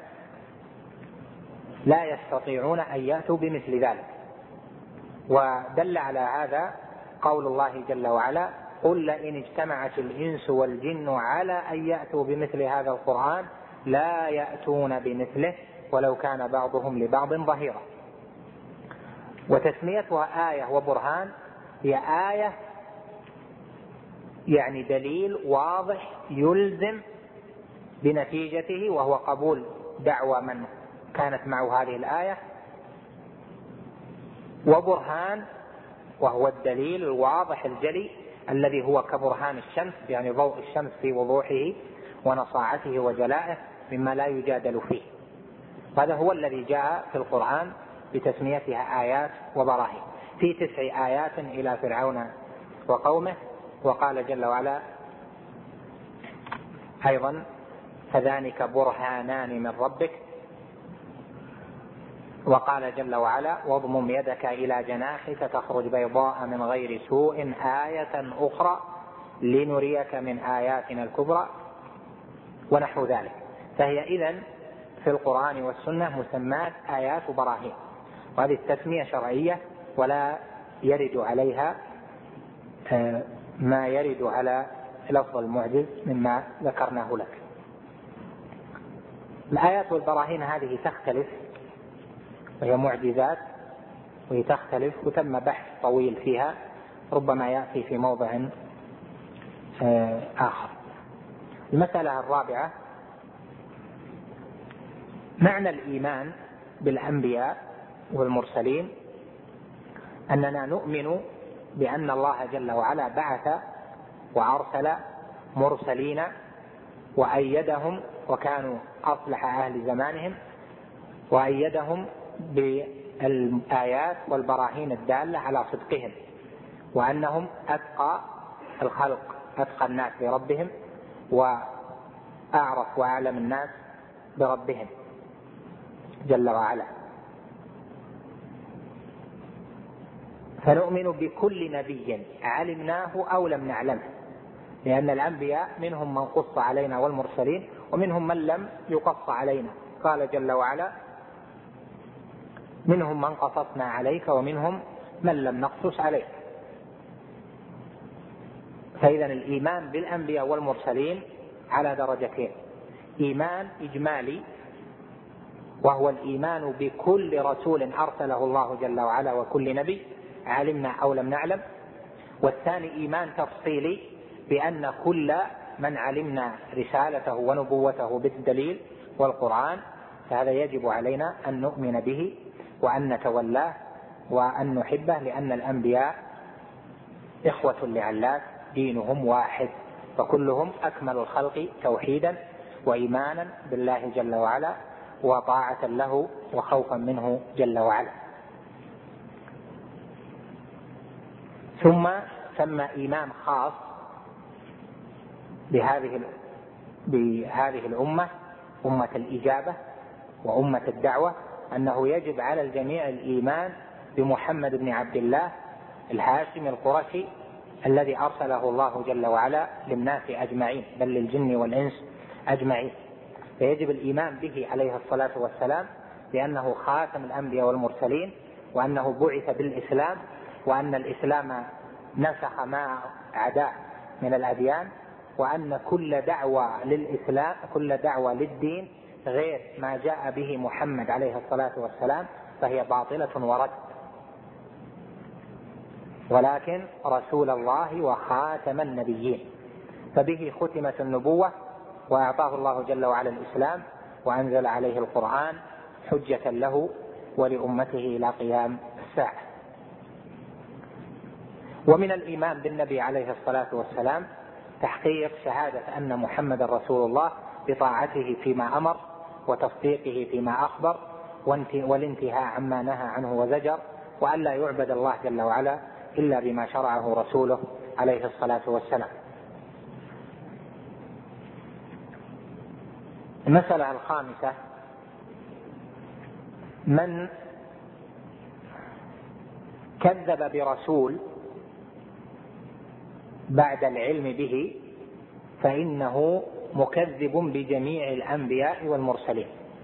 لا يستطيعون أن يأتوا بمثل ذلك. ودل على هذا قول الله جل وعلا: قل لئن اجتمعت الإنس والجن على أن يأتوا بمثل هذا القرآن لا يأتون بمثله ولو كان بعضهم لبعض ظهيرا. وتسميتها آية وبرهان هي آية يعني دليل واضح يلزم بنتيجته، وهو قبول دعوى من كانت معه هذه الآية، وبرهان وهو الدليل الواضح الجلي الذي هو كبرهان الشمس، يعني ضوء الشمس في وضوحه ونصاعته وجلائه مما لا يجادل فيه. هذا هو الذي جاء في القرآن بتسميتها آيات وبراهين. في تسع آيات إلى فرعون وقومه، وقال جل وعلا أيضا: فذلك برهانان من ربك. وقال جل وعلا: واضمم يدك إلى جناحك تخرج بيضاء من غير سوء آية أخرى لنريك من آياتنا الكبرى، ونحو ذلك. فهي إذن في القرآن والسنة مسمات آيات وبراهين، وهذه التسمية شرعية ولا يرد عليها ما يرد على لفظ المعجز مما ذكرناه لك. الآيات والبراهين هذه تختلف، وهي معجزات، وهي تختلف وتم بحث طويل فيها، ربما يأتي في موضع آخر. المسألة الرابعة: معنى الإيمان بالأنبياء والمرسلين أننا نؤمن بأن الله جل وعلا بعث وأرسل مرسلين وأيدهم، وكانوا أصلح أهل زمانهم، وأيدهم بالآيات والبراهين الدالة على صدقهم، وأنهم أتقى الخلق، أتقى الناس لربهم، وأعرف وأعلم الناس بربهم جل وعلا. فنؤمن بكل نبي علمناه أو لم نعلمه، لأن الأنبياء منهم من قص علينا والمرسلين، ومنهم من لم يقص علينا. قال جل وعلا: منهم من قصصنا عليك ومنهم من لم نقصص عليك. فإذا الإيمان بالأنبياء والمرسلين على درجتين: إيمان إجمالي، وهو الإيمان بكل رسول أرسله الله جل وعلا وكل نبي علمنا أو لم نعلم، والثاني إيمان تفصيلي بأن كل من علمنا رسالته ونبوته بالدليل والقرآن فهذا يجب علينا أن نؤمن به وأن نتولاه وأن نحبه، لأن الأنبياء إخوة لعلات دينهم واحد، فكلهم أكمل الخلق توحيدا وإيمانا بالله جل وعلا وطاعة له وخوفا منه جل وعلا. ثم ثم إيمان خاص بهذه بهذه الأمة، أمة الإجابة وأمة الدعوة، أنه يجب على الجميع الإيمان بمحمد بن عبد الله الهاشمي القرشي الذي أرسله الله جل وعلا للناس أجمعين، بل للجن والإنس أجمعين. فيجب الإيمان به عليه الصلاة والسلام لأنه خاتم الأنبياء والمرسلين، وأنه بعث بالإسلام، وأن الإسلام نسخ ما عداه من الأديان، وأن كل دعوة للإسلام كل دعوة للدين غير ما جاء به محمد عليه الصلاة والسلام فهي باطلة ورد، ولكن رسول الله وخاتم النبيين، فبه ختمت النبوة وأعطاه الله جل وعلا الإسلام وأنزل عليه القرآن حجة له ولأمته إلى قيام الساعة. ومن الإيمان بالنبي عليه الصلاة والسلام تحقيق شهادة أن محمد رسول الله بطاعته فيما أمر وتصديقه فيما أخبر والانتهاء عما نهى عنه وزجر، وأن لا يعبد الله جل وعلا إلا بما شرعه رسوله عليه الصلاة والسلام. المسألة الخامسة: من كذب برسول بعد العلم به فإنه مكذب بجميع الأنبياء والمرسلين.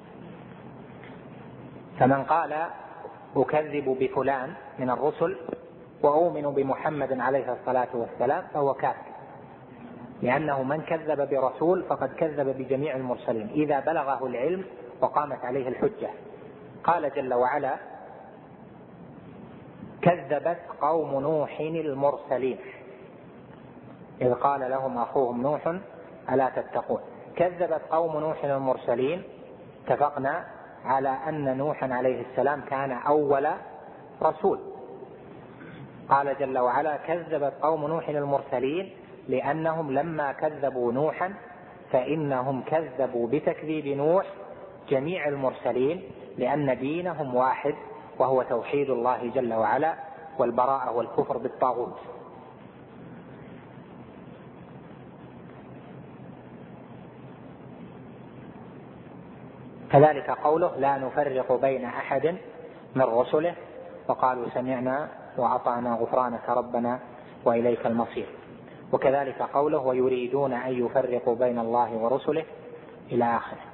فمن قال أكذب بفلان من الرسل وأؤمن بمحمد عليه الصلاة والسلام فهو كافر، لأنه من كذب برسول فقد كذب بجميع المرسلين إذا بلغه العلم وقامت عليه الحجة. قال جل وعلا: كذبت قوم نوح المرسلين إذ قال لهم أخوهم نوح ألا تتقون. كذبت قوم نوح المرسلين، اتفقنا على أن نوحا عليه السلام كان أول رسول. قال جل وعلا: كذبت قوم نوح المرسلين لأنهم لما كذبوا نوحا فإنهم كذبوا بتكذيب نوح جميع المرسلين، لأن دينهم واحد وهو توحيد الله جل وعلا والبراءة والكفر بالطاغوت. كذلك قوله: لا نفرق بين أحد من رسله وقالوا سمعنا وأطعنا غفرانك ربنا وإليك المصير. وكذلك قوله: ويريدون أن يفرقوا بين الله ورسله إلى آخره.